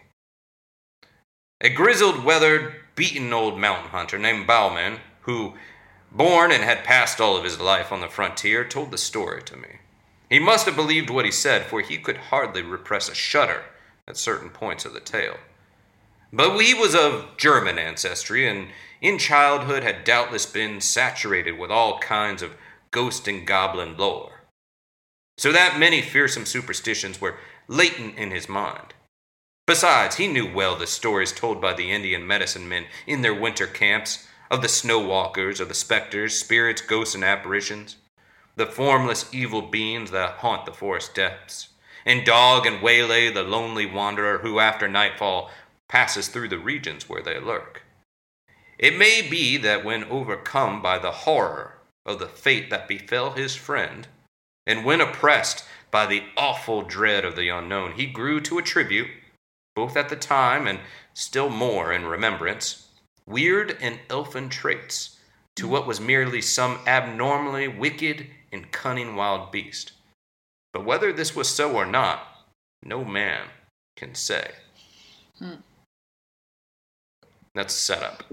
A grizzled, weathered, beaten old mountain hunter named Bauman, who, born and had passed all of his life on the frontier, told the story to me. He must have believed what he said, for he could hardly repress a shudder at certain points of the tale. But he was of German ancestry, and in childhood had doubtless been saturated with all kinds of ghost and goblin lore, so that many fearsome superstitions were latent in his mind. Besides, he knew well the stories told by the Indian medicine men in their winter camps of the snow walkers, of the specters, spirits, ghosts, and apparitions, the formless evil beings that haunt the forest depths, and dog and waylay the lonely wanderer who after nightfall passes through the regions where they lurk. It may be that when overcome by the horror of the fate that befell his friend, and when oppressed by the awful dread of the unknown, he grew to attribute, both at the time and still more in remembrance, weird and elfin traits to what was merely some abnormally wicked and cunning wild beast. But whether this was so or not, no man can say. That's a setup.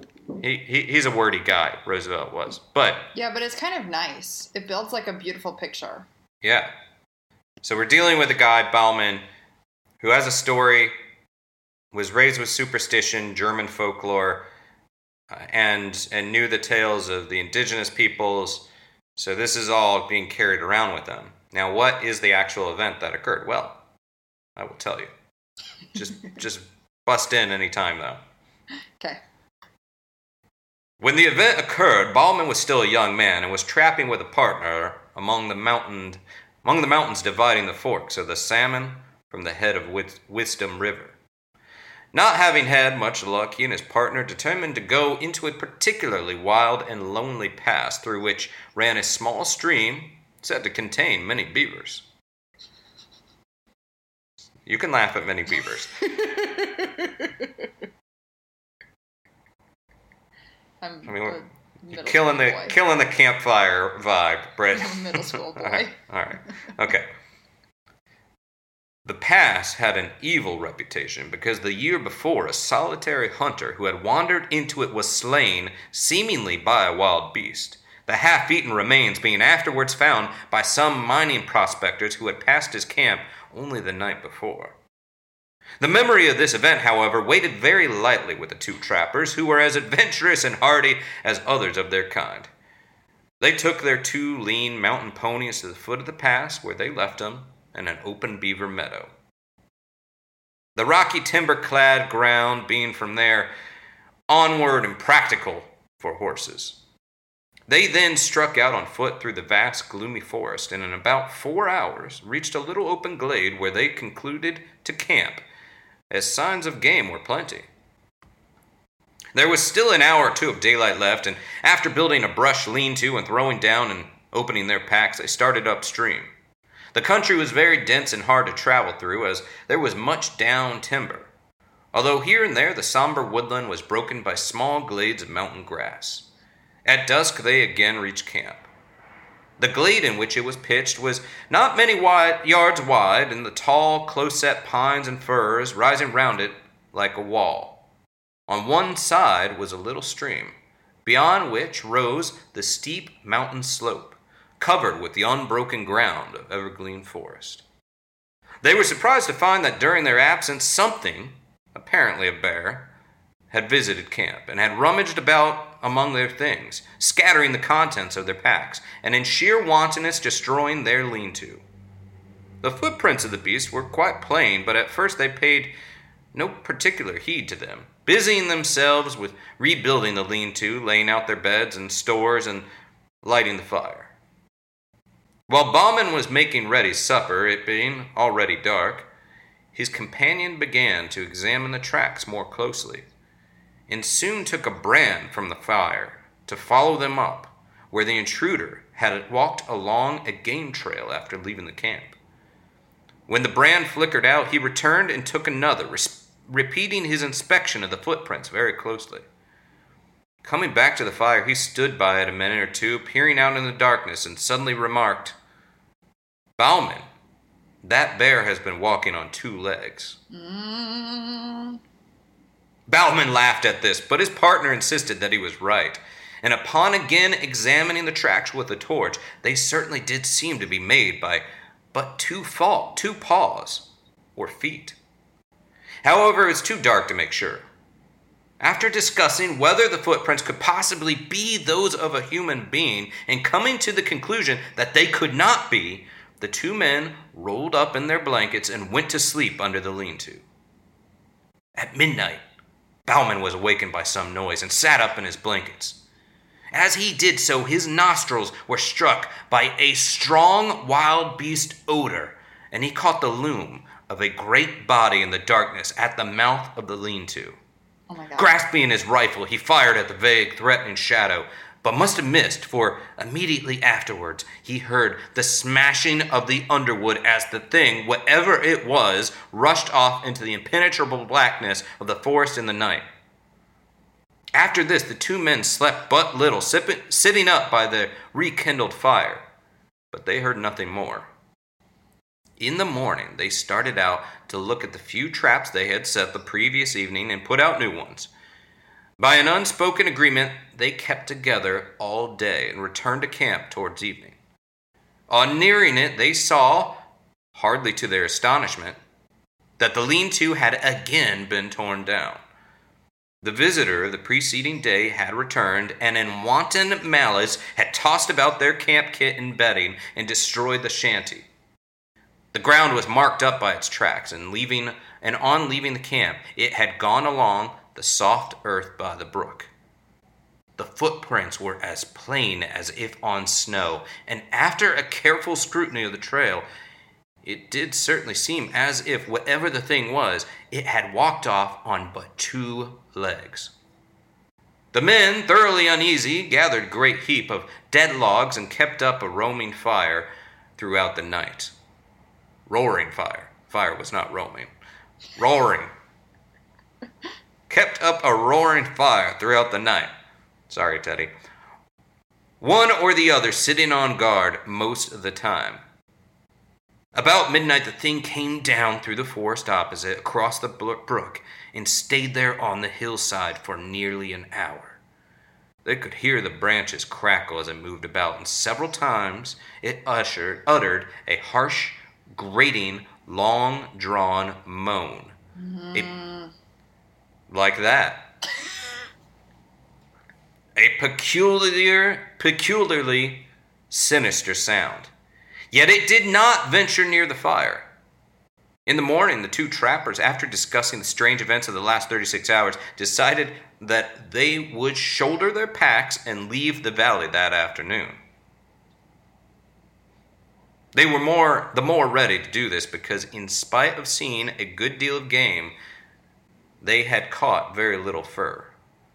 He's a wordy guy, Roosevelt was. But yeah, but it's kind of nice. It builds like a beautiful picture. yeah. So we're dealing with a guy, Bauman, who has a story, was raised with superstition, German folklore, and knew the tales of the indigenous peoples. So this is all being carried around with them. Now, what is the actual event that occurred? Well, I will tell you. Just bust in anytime, though. Okay. When the event occurred, Bauman was still a young man and was trapping with a partner among the mountains dividing the forks of the Salmon from the head of Wisdom River. Not having had much luck, he and his partner determined to go into a particularly wild and lonely pass through which ran a small stream said to contain many beavers. You can laugh at many beavers. We're killing the campfire vibe, Brett. I'm a middle school boy. All right. Okay. The pass had an evil reputation because the year before a solitary hunter who had wandered into it was slain, seemingly by a wild beast, the half-eaten remains being afterwards found by some mining prospectors who had passed his camp only the night before. The memory of this event, however, weighted very lightly with the two trappers, who were as adventurous and hardy as others of their kind. They took their two lean mountain ponies to the foot of the pass, where they left them in an open beaver meadow. The rocky timber-clad ground being from there onward impractical for horses. They then struck out on foot through the vast, gloomy forest, and in about 4 hours reached a little open glade where they concluded to camp, as signs of game were plenty. There was still an hour or two of daylight left, and after building a brush lean-to and throwing down and opening their packs, they started upstream. The country was very dense and hard to travel through, as there was much down timber, although here and there the somber woodland was broken by small glades of mountain grass. At dusk they again reached camp. The glade in which it was pitched was not many yards wide, and the tall, close-set pines and firs rising round it like a wall. On one side was a little stream, beyond which rose the steep mountain slope, covered with the unbroken ground of evergreen forest. They were surprised to find that during their absence something, apparently a bear, had visited camp and had rummaged about among their things, scattering the contents of their packs, and in sheer wantonness destroying their lean-to. The footprints of the beast were quite plain, but at first they paid no particular heed to them, busying themselves with rebuilding the lean-to, laying out their beds and stores, and lighting the fire. While Bauman was making ready supper, it being already dark, his companion began to examine the tracks more closely, and soon took a brand from the fire to follow them up, where the intruder had walked along a game trail after leaving the camp. When the brand flickered out, he returned and took another, repeating his inspection of the footprints very closely. Coming back to the fire, he stood by it a minute or two, peering out in the darkness, and suddenly remarked, "Bauman, that bear has been walking on 2 legs. Bauman laughed at this, but his partner insisted that he was right, and upon again examining the tracks with a torch, they certainly did seem to be made by but 2 paws, or feet. However, it was too dark to make sure. After discussing whether the footprints could possibly be those of a human being, and coming to the conclusion that they could not be, the 2 men rolled up in their blankets and went to sleep under the lean-to. At midnight, Bauman was awakened by some noise and sat up in his blankets. As he did so, his nostrils were struck by a strong wild beast odor, and he caught the loom of a great body in the darkness at the mouth of the lean-to. Oh my God. Grasping his rifle, he fired at the vague, threatening shadow, but must have missed, for immediately afterwards he heard the smashing of the underwood as the thing, whatever it was, rushed off into the impenetrable blackness of the forest in the night. After this, the 2 men slept but little, sitting up by the rekindled fire, but they heard nothing more. In the morning, they started out to look at the few traps they had set the previous evening and put out new ones. By an unspoken agreement, they kept together all day and returned to camp towards evening. On nearing it, they saw, hardly to their astonishment, that the lean-to had again been torn down. The visitor of the preceding day had returned, and in wanton malice had tossed about their camp kit and bedding and destroyed the shanty. The ground was marked up by its tracks, and on leaving the camp, it had gone along the soft earth by the brook. The footprints were as plain as if on snow, and after a careful scrutiny of the trail, it did certainly seem as if whatever the thing was, it had walked off on but 2 legs. The men, thoroughly uneasy, gathered a great heap of dead logs and kept up a roaming fire throughout the night. Roaring fire. Fire was not roaming. Roaring. Kept up a roaring fire throughout the night. Sorry, Teddy. One or the other sitting on guard most of the time. About midnight, the thing came down through the forest opposite, across the brook, and stayed there on the hillside for nearly an hour. They could hear the branches crackle as it moved about, and several times it uttered a harsh, grating, long-drawn moan. Like that. A peculiarly sinister sound. Yet it did not venture near the fire. In the morning, the 2 trappers, after discussing the strange events of the last 36 hours, decided that they would shoulder their packs and leave the valley that afternoon. They were the more ready to do this because, in spite of seeing a good deal of game, they had caught very little fur.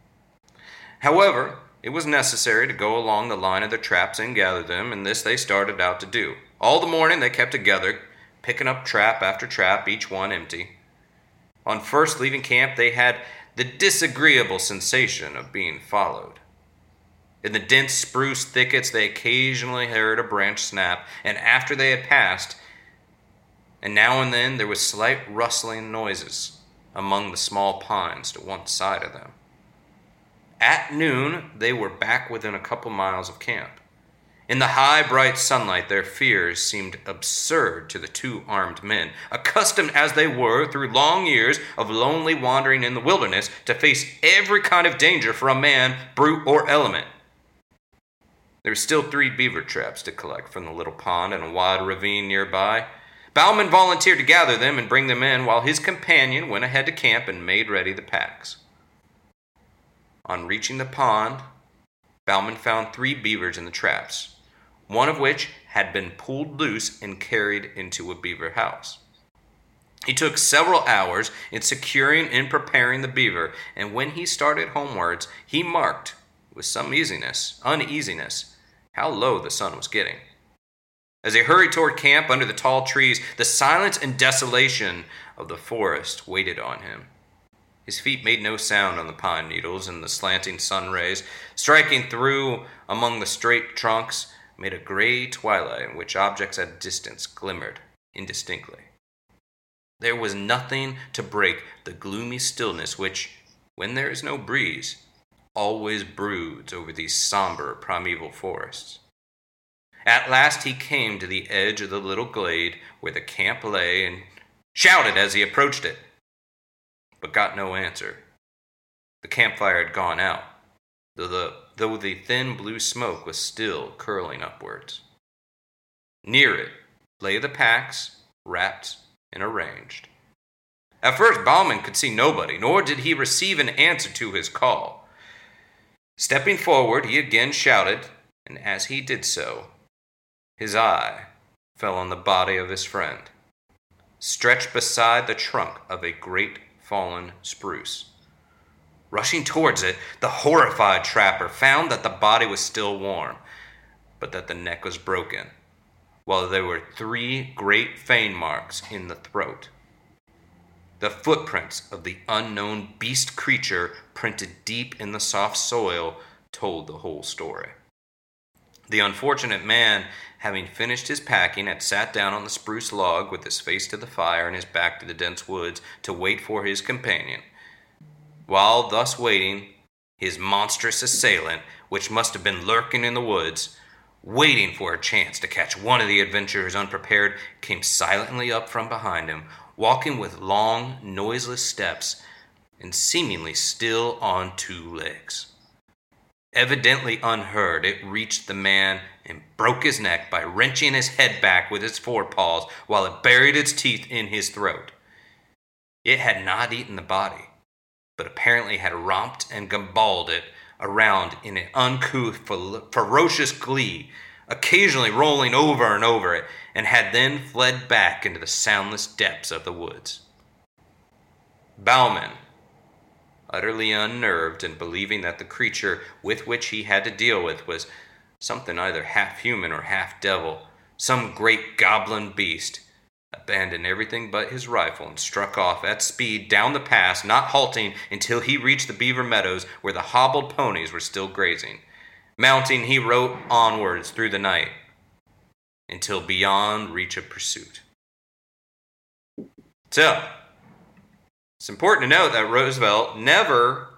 However, it was necessary to go along the line of their traps and gather them, and this they started out to do. All the morning they kept together, picking up trap after trap, each one empty. On first leaving camp, they had the disagreeable sensation of being followed. In the dense spruce thickets, they occasionally heard a branch snap, and after they had passed, and now and then there was slight rustling noises among the small pines to one side of them. At noon, they were back within a couple miles of camp. In the high, bright sunlight, their fears seemed absurd to the 2 armed men, accustomed as they were through long years of lonely wandering in the wilderness to face every kind of danger from man, brute, or element. There were still 3 beaver traps to collect from the little pond and a wide ravine nearby. Bauman volunteered to gather them and bring them in, while his companion went ahead to camp and made ready the packs. On reaching the pond, Bauman found 3 beavers in the traps, one of which had been pulled loose and carried into a beaver house. He took several hours in securing and preparing the beaver, and when he started homewards, he marked, with some uneasiness, how low the sun was getting. As he hurried toward camp under the tall trees, the silence and desolation of the forest waited on him. His feet made no sound on the pine needles, and the slanting sun rays, striking through among the straight trunks, made a gray twilight in which objects at a distance glimmered indistinctly. There was nothing to break the gloomy stillness which, when there is no breeze, always broods over these somber primeval forests. At last he came to the edge of the little glade where the camp lay and shouted as he approached it, but got no answer. The campfire had gone out, though the thin blue smoke was still curling upwards. Near it lay the packs, wrapped and arranged. At first Bauman could see nobody, nor did he receive an answer to his call. Stepping forward, he again shouted, and as he did so, his eye fell on the body of his friend, stretched beside the trunk of a great fallen spruce. Rushing towards it, the horrified trapper found that the body was still warm, but that the neck was broken, while there were 3 great fang marks in the throat. The footprints of the unknown beast creature printed deep in the soft soil told the whole story. The unfortunate man, having finished his packing, had sat down on the spruce log with his face to the fire and his back to the dense woods to wait for his companion. While thus waiting, His monstrous assailant, which must have been lurking in the woods, waiting for a chance to catch one of the adventurers unprepared, came silently up from behind him, walking with long, noiseless steps and seemingly still on two legs. Evidently unheard, it reached the man and broke his neck by wrenching his head back with its forepaws while it buried its teeth in his throat. It had not eaten the body, but apparently had romped and gamballed it around in an uncouth, ferocious glee, occasionally rolling over and over it, and had then fled back into the soundless depths of the woods. Bauman, utterly unnerved and believing that the creature with which he had to deal with was something either half human or half devil, some great goblin beast, abandoned everything but his rifle and struck off at speed down the pass, not halting until he reached the beaver meadows where the hobbled ponies were still grazing. Mounting, he rode onwards through the night until beyond reach of pursuit. So, it's important to note that Roosevelt never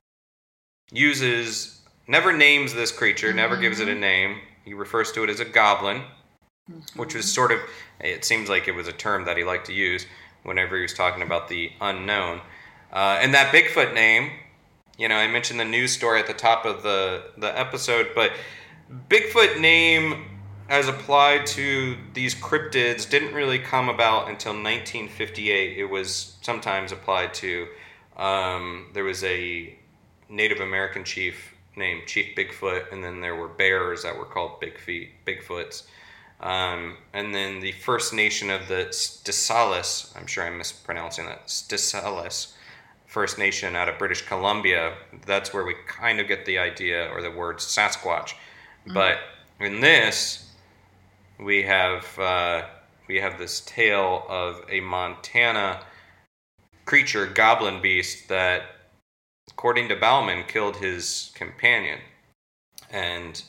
names this creature, never gives it a name. He refers to it as a goblin, which was sort of, it seems like it was a term that he liked to use whenever he was talking about the unknown. And that Bigfoot name, I mentioned the news story at the top of the episode, but Bigfoot name as applied to these cryptids didn't really come about until 1958. It was sometimes applied to, there was a Native American chief named Chief Bigfoot, and then there were bears that were called Bigfoots. And then the First Nation of the Stissales, I'm sure I'm mispronouncing that, Stissales First Nation out of British Columbia, that's where we kind of get the idea or the word Sasquatch. Mm-hmm. But in this, we have this tale of a Montana creature, goblin beast, that, according to Bauman, killed his companion. And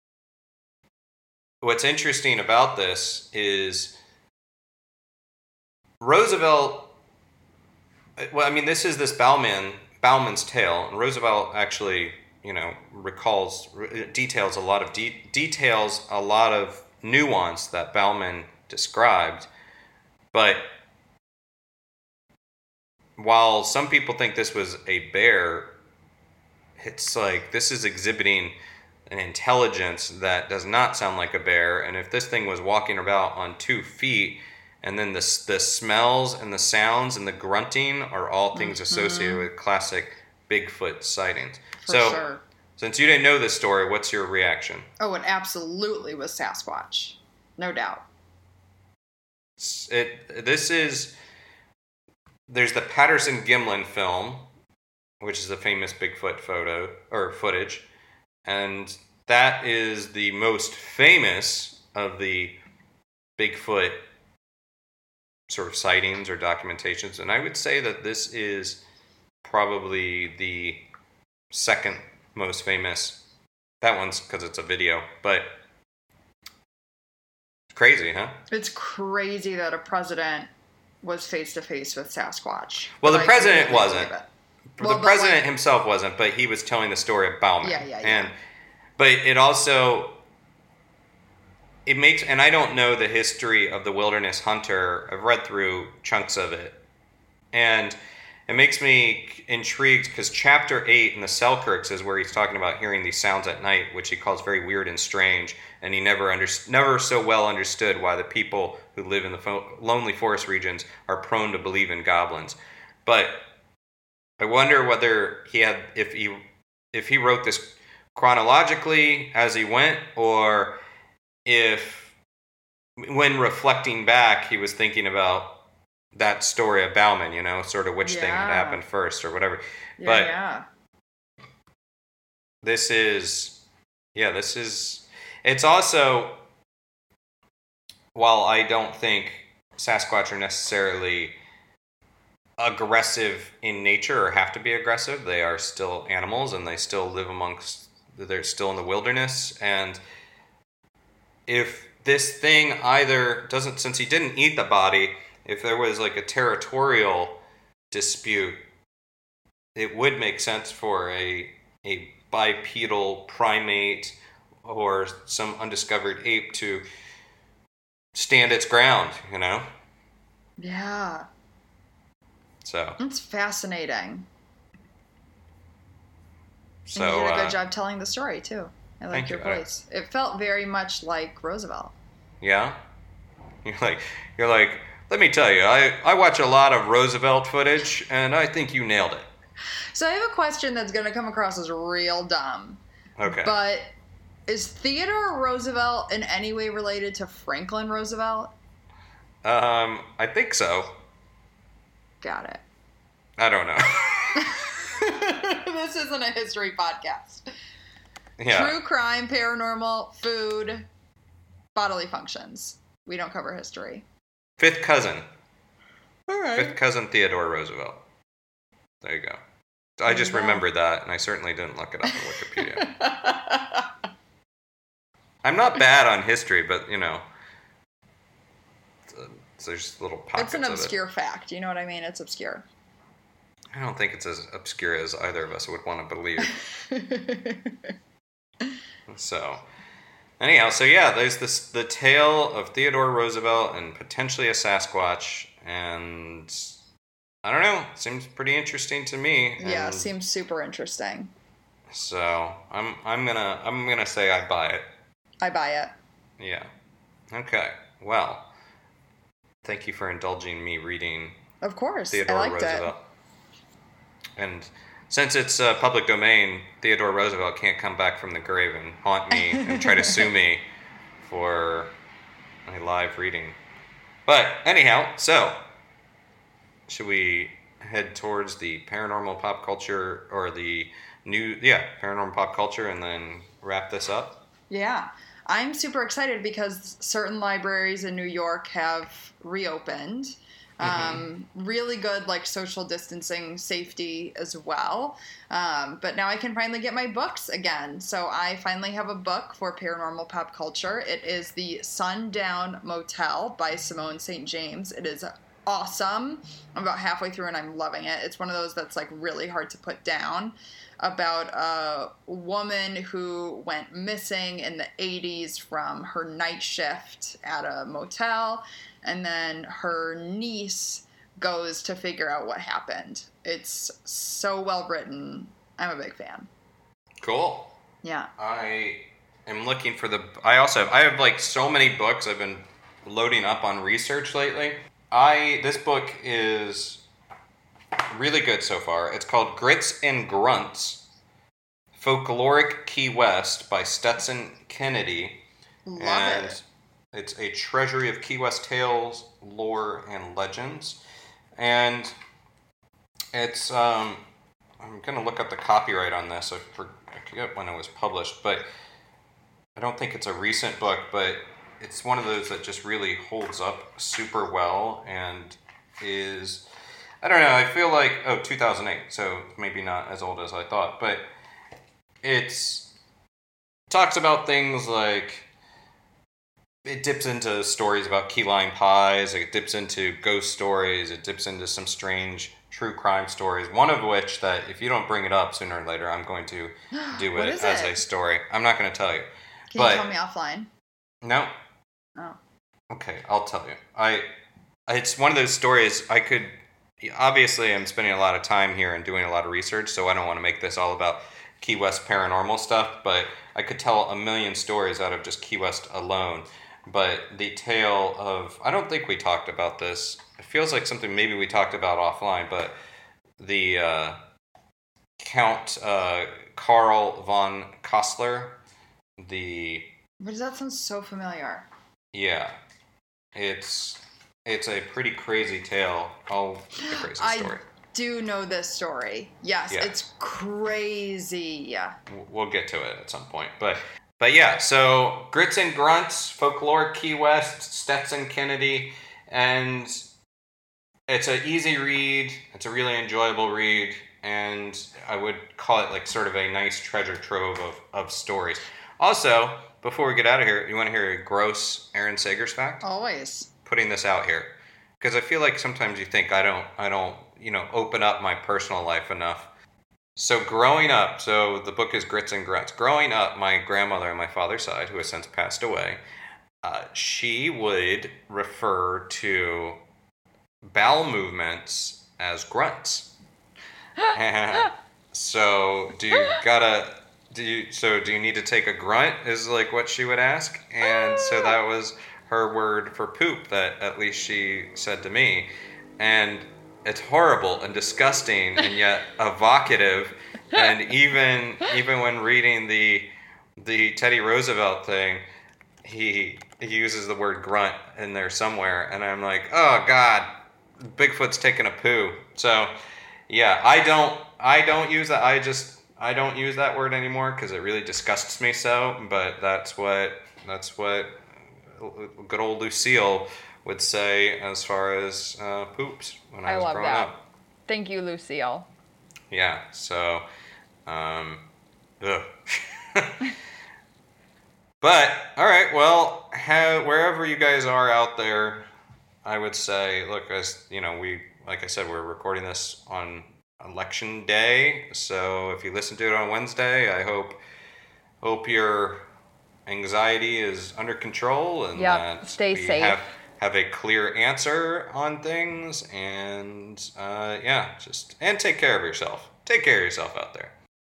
what's interesting about this is Roosevelt, this is this Bauman's tale, and Roosevelt actually, details a lot of nuance that Bauman described. But while some people think this was a bear, it's like this is exhibiting an intelligence that does not sound like a bear. And if this thing was walking about on 2 feet, and then the smells and the sounds and the grunting are all things associated with classic Bigfoot sightings. For sure. Since you didn't know this story, what's your reaction? Oh, it absolutely was Sasquatch. No doubt. There's the Patterson-Gimlin film, which is a famous Bigfoot footage, and that is the most famous of the Bigfoot sort of sightings or documentations, and I would say that this is probably the second most famous. That one's because it's a video, but it's crazy, huh? It's crazy that a president was face-to-face with Sasquatch. Well, the president wasn't. The president himself wasn't, but he was telling the story of Bauman. Yeah. But it also, it makes, and I don't know the history of the Wilderness Hunter. I've read through chunks of it. And it makes me intrigued because Chapter 8 in the Selkirks is where he's talking about hearing these sounds at night, which he calls very weird and strange. And he never so well understood why the people who live in the lonely forest regions are prone to believe in goblins. But I wonder whether if he wrote this chronologically as he went, or if when reflecting back he was thinking about that story of Bauman, sort of which thing had happened first or whatever. This is, it's also, while I don't think Sasquatch are necessarily aggressive in nature or have to be aggressive, they are still animals and they still live they're still in the wilderness. And if this thing either doesn't, since he didn't eat the body, if there was like a territorial dispute, it would make sense for a a bipedal primate or some undiscovered ape to stand its ground, you know? Yeah. So. It's fascinating. So, and you did a good job telling the story, too. I like your you. voice. It felt very much like Roosevelt. Yeah? You're like, let me tell you, I watch a lot of Roosevelt footage, and I think you nailed it. So I have a question that's going to come across as real dumb. Okay. But is Theodore Roosevelt in any way related to Franklin Roosevelt? I think so. Got it. I don't know. This isn't a history podcast. Yeah. True crime, paranormal, food, bodily functions. We don't cover history. Fifth cousin. All right. Fifth cousin Theodore Roosevelt. There you go. I just remembered that, and I certainly didn't look it up on Wikipedia. I'm not bad on history, but, you know, there's little pockets of it. It's an obscure fact. You know what I mean? It's obscure. I don't think it's as obscure as either of us would want to believe. So, anyhow, so yeah, there's the tale of Theodore Roosevelt and potentially a Sasquatch, and I don't know, seems pretty interesting to me. Yeah, seems super interesting. So I'm gonna say I buy it. I buy it. Yeah. Okay. Well, thank you for indulging me reading. Of course, Theodore I liked Roosevelt. it. And since it's public domain, Theodore Roosevelt can't come back from the grave and haunt me and try to sue me for a live reading. But anyhow, so should we head towards the paranormal pop culture or the paranormal pop culture and then wrap this up? Yeah. I'm super excited because certain libraries in New York have reopened. Really good, like, social distancing safety as well. But now I can finally get my books again. So I finally have a book for paranormal pop culture. It is The Sundown Motel by Simone St. James. It is awesome. I'm about halfway through and I'm loving it. It's one of those that's, like, really hard to put down, about a woman who went missing in the 80s from her night shift at a motel, and then her niece goes to figure out what happened. It's so well written. I'm a big fan. Cool. Yeah. I am looking for I have like so many books I've been loading up on research lately. This book is really good so far. It's called Grits and Grunts, Folkloric Key West by Stetson Kennedy. Love it. It's a treasury of Key West tales, lore, and legends. And it's, I'm going to look up the copyright on this. I forget when it was published, but I don't think it's a recent book, but it's one of those that just really holds up super well and is, I don't know, I feel like, 2008, so maybe not as old as I thought, but talks about things like, it dips into stories about key lime pies, it dips into ghost stories, it dips into some strange true crime stories, one of which that if you don't bring it up sooner or later, I'm going to do it as a story. I'm not going to tell you. Can you tell me offline? No. Oh. Okay, I'll tell you. It's one of those stories obviously I'm spending a lot of time here and doing a lot of research, so I don't want to make this all about Key West paranormal stuff, but I could tell a million stories out of just Key West alone. But the tale of, I don't think we talked about this. It feels like something maybe we talked about offline, but the Count Karl von Kostler, But does that sound so familiar? Yeah. It's a pretty crazy tale. A crazy story. I do know this story. Yes, yeah. It's crazy. We'll get to it at some point. But yeah, so Grits and Grunts, Folklore Key West, Stetson Kennedy, and it's an easy read. It's a really enjoyable read, and I would call it like sort of a nice treasure trove of stories. Also, before we get out of here, you want to hear a gross Aaron Sagers fact? Always. Putting this out here, because I feel like sometimes you think I don't open up my personal life enough. So growing up, so the book is Grits and Gruts. Growing up, my grandmother on my father's side, who has since passed away, she would refer to bowel movements as grunts. And so do you need to take a grunt is like what she would ask. And so that was her word for poop that at least she said to me. And it's horrible and disgusting and yet evocative. And even when reading the Teddy Roosevelt thing, he uses the word grunt in there somewhere, and I'm like, oh God, Bigfoot's taking a poo. So yeah, I don't use that. I don't use that word anymore because it really disgusts me so. But that's what good old Lucille would say as far as poops when I I was love growing that. up. Thank you, Lucille. Yeah. So, um, ugh. But all right, well, wherever you guys are out there, I would say, look, as you know, like I said, we're recording this on election day. So if you listen to it on Wednesday, I hope your anxiety is under control and Yep. that Stay we safe. have a clear answer on things. And yeah, and take care of yourself. Take care of yourself out there.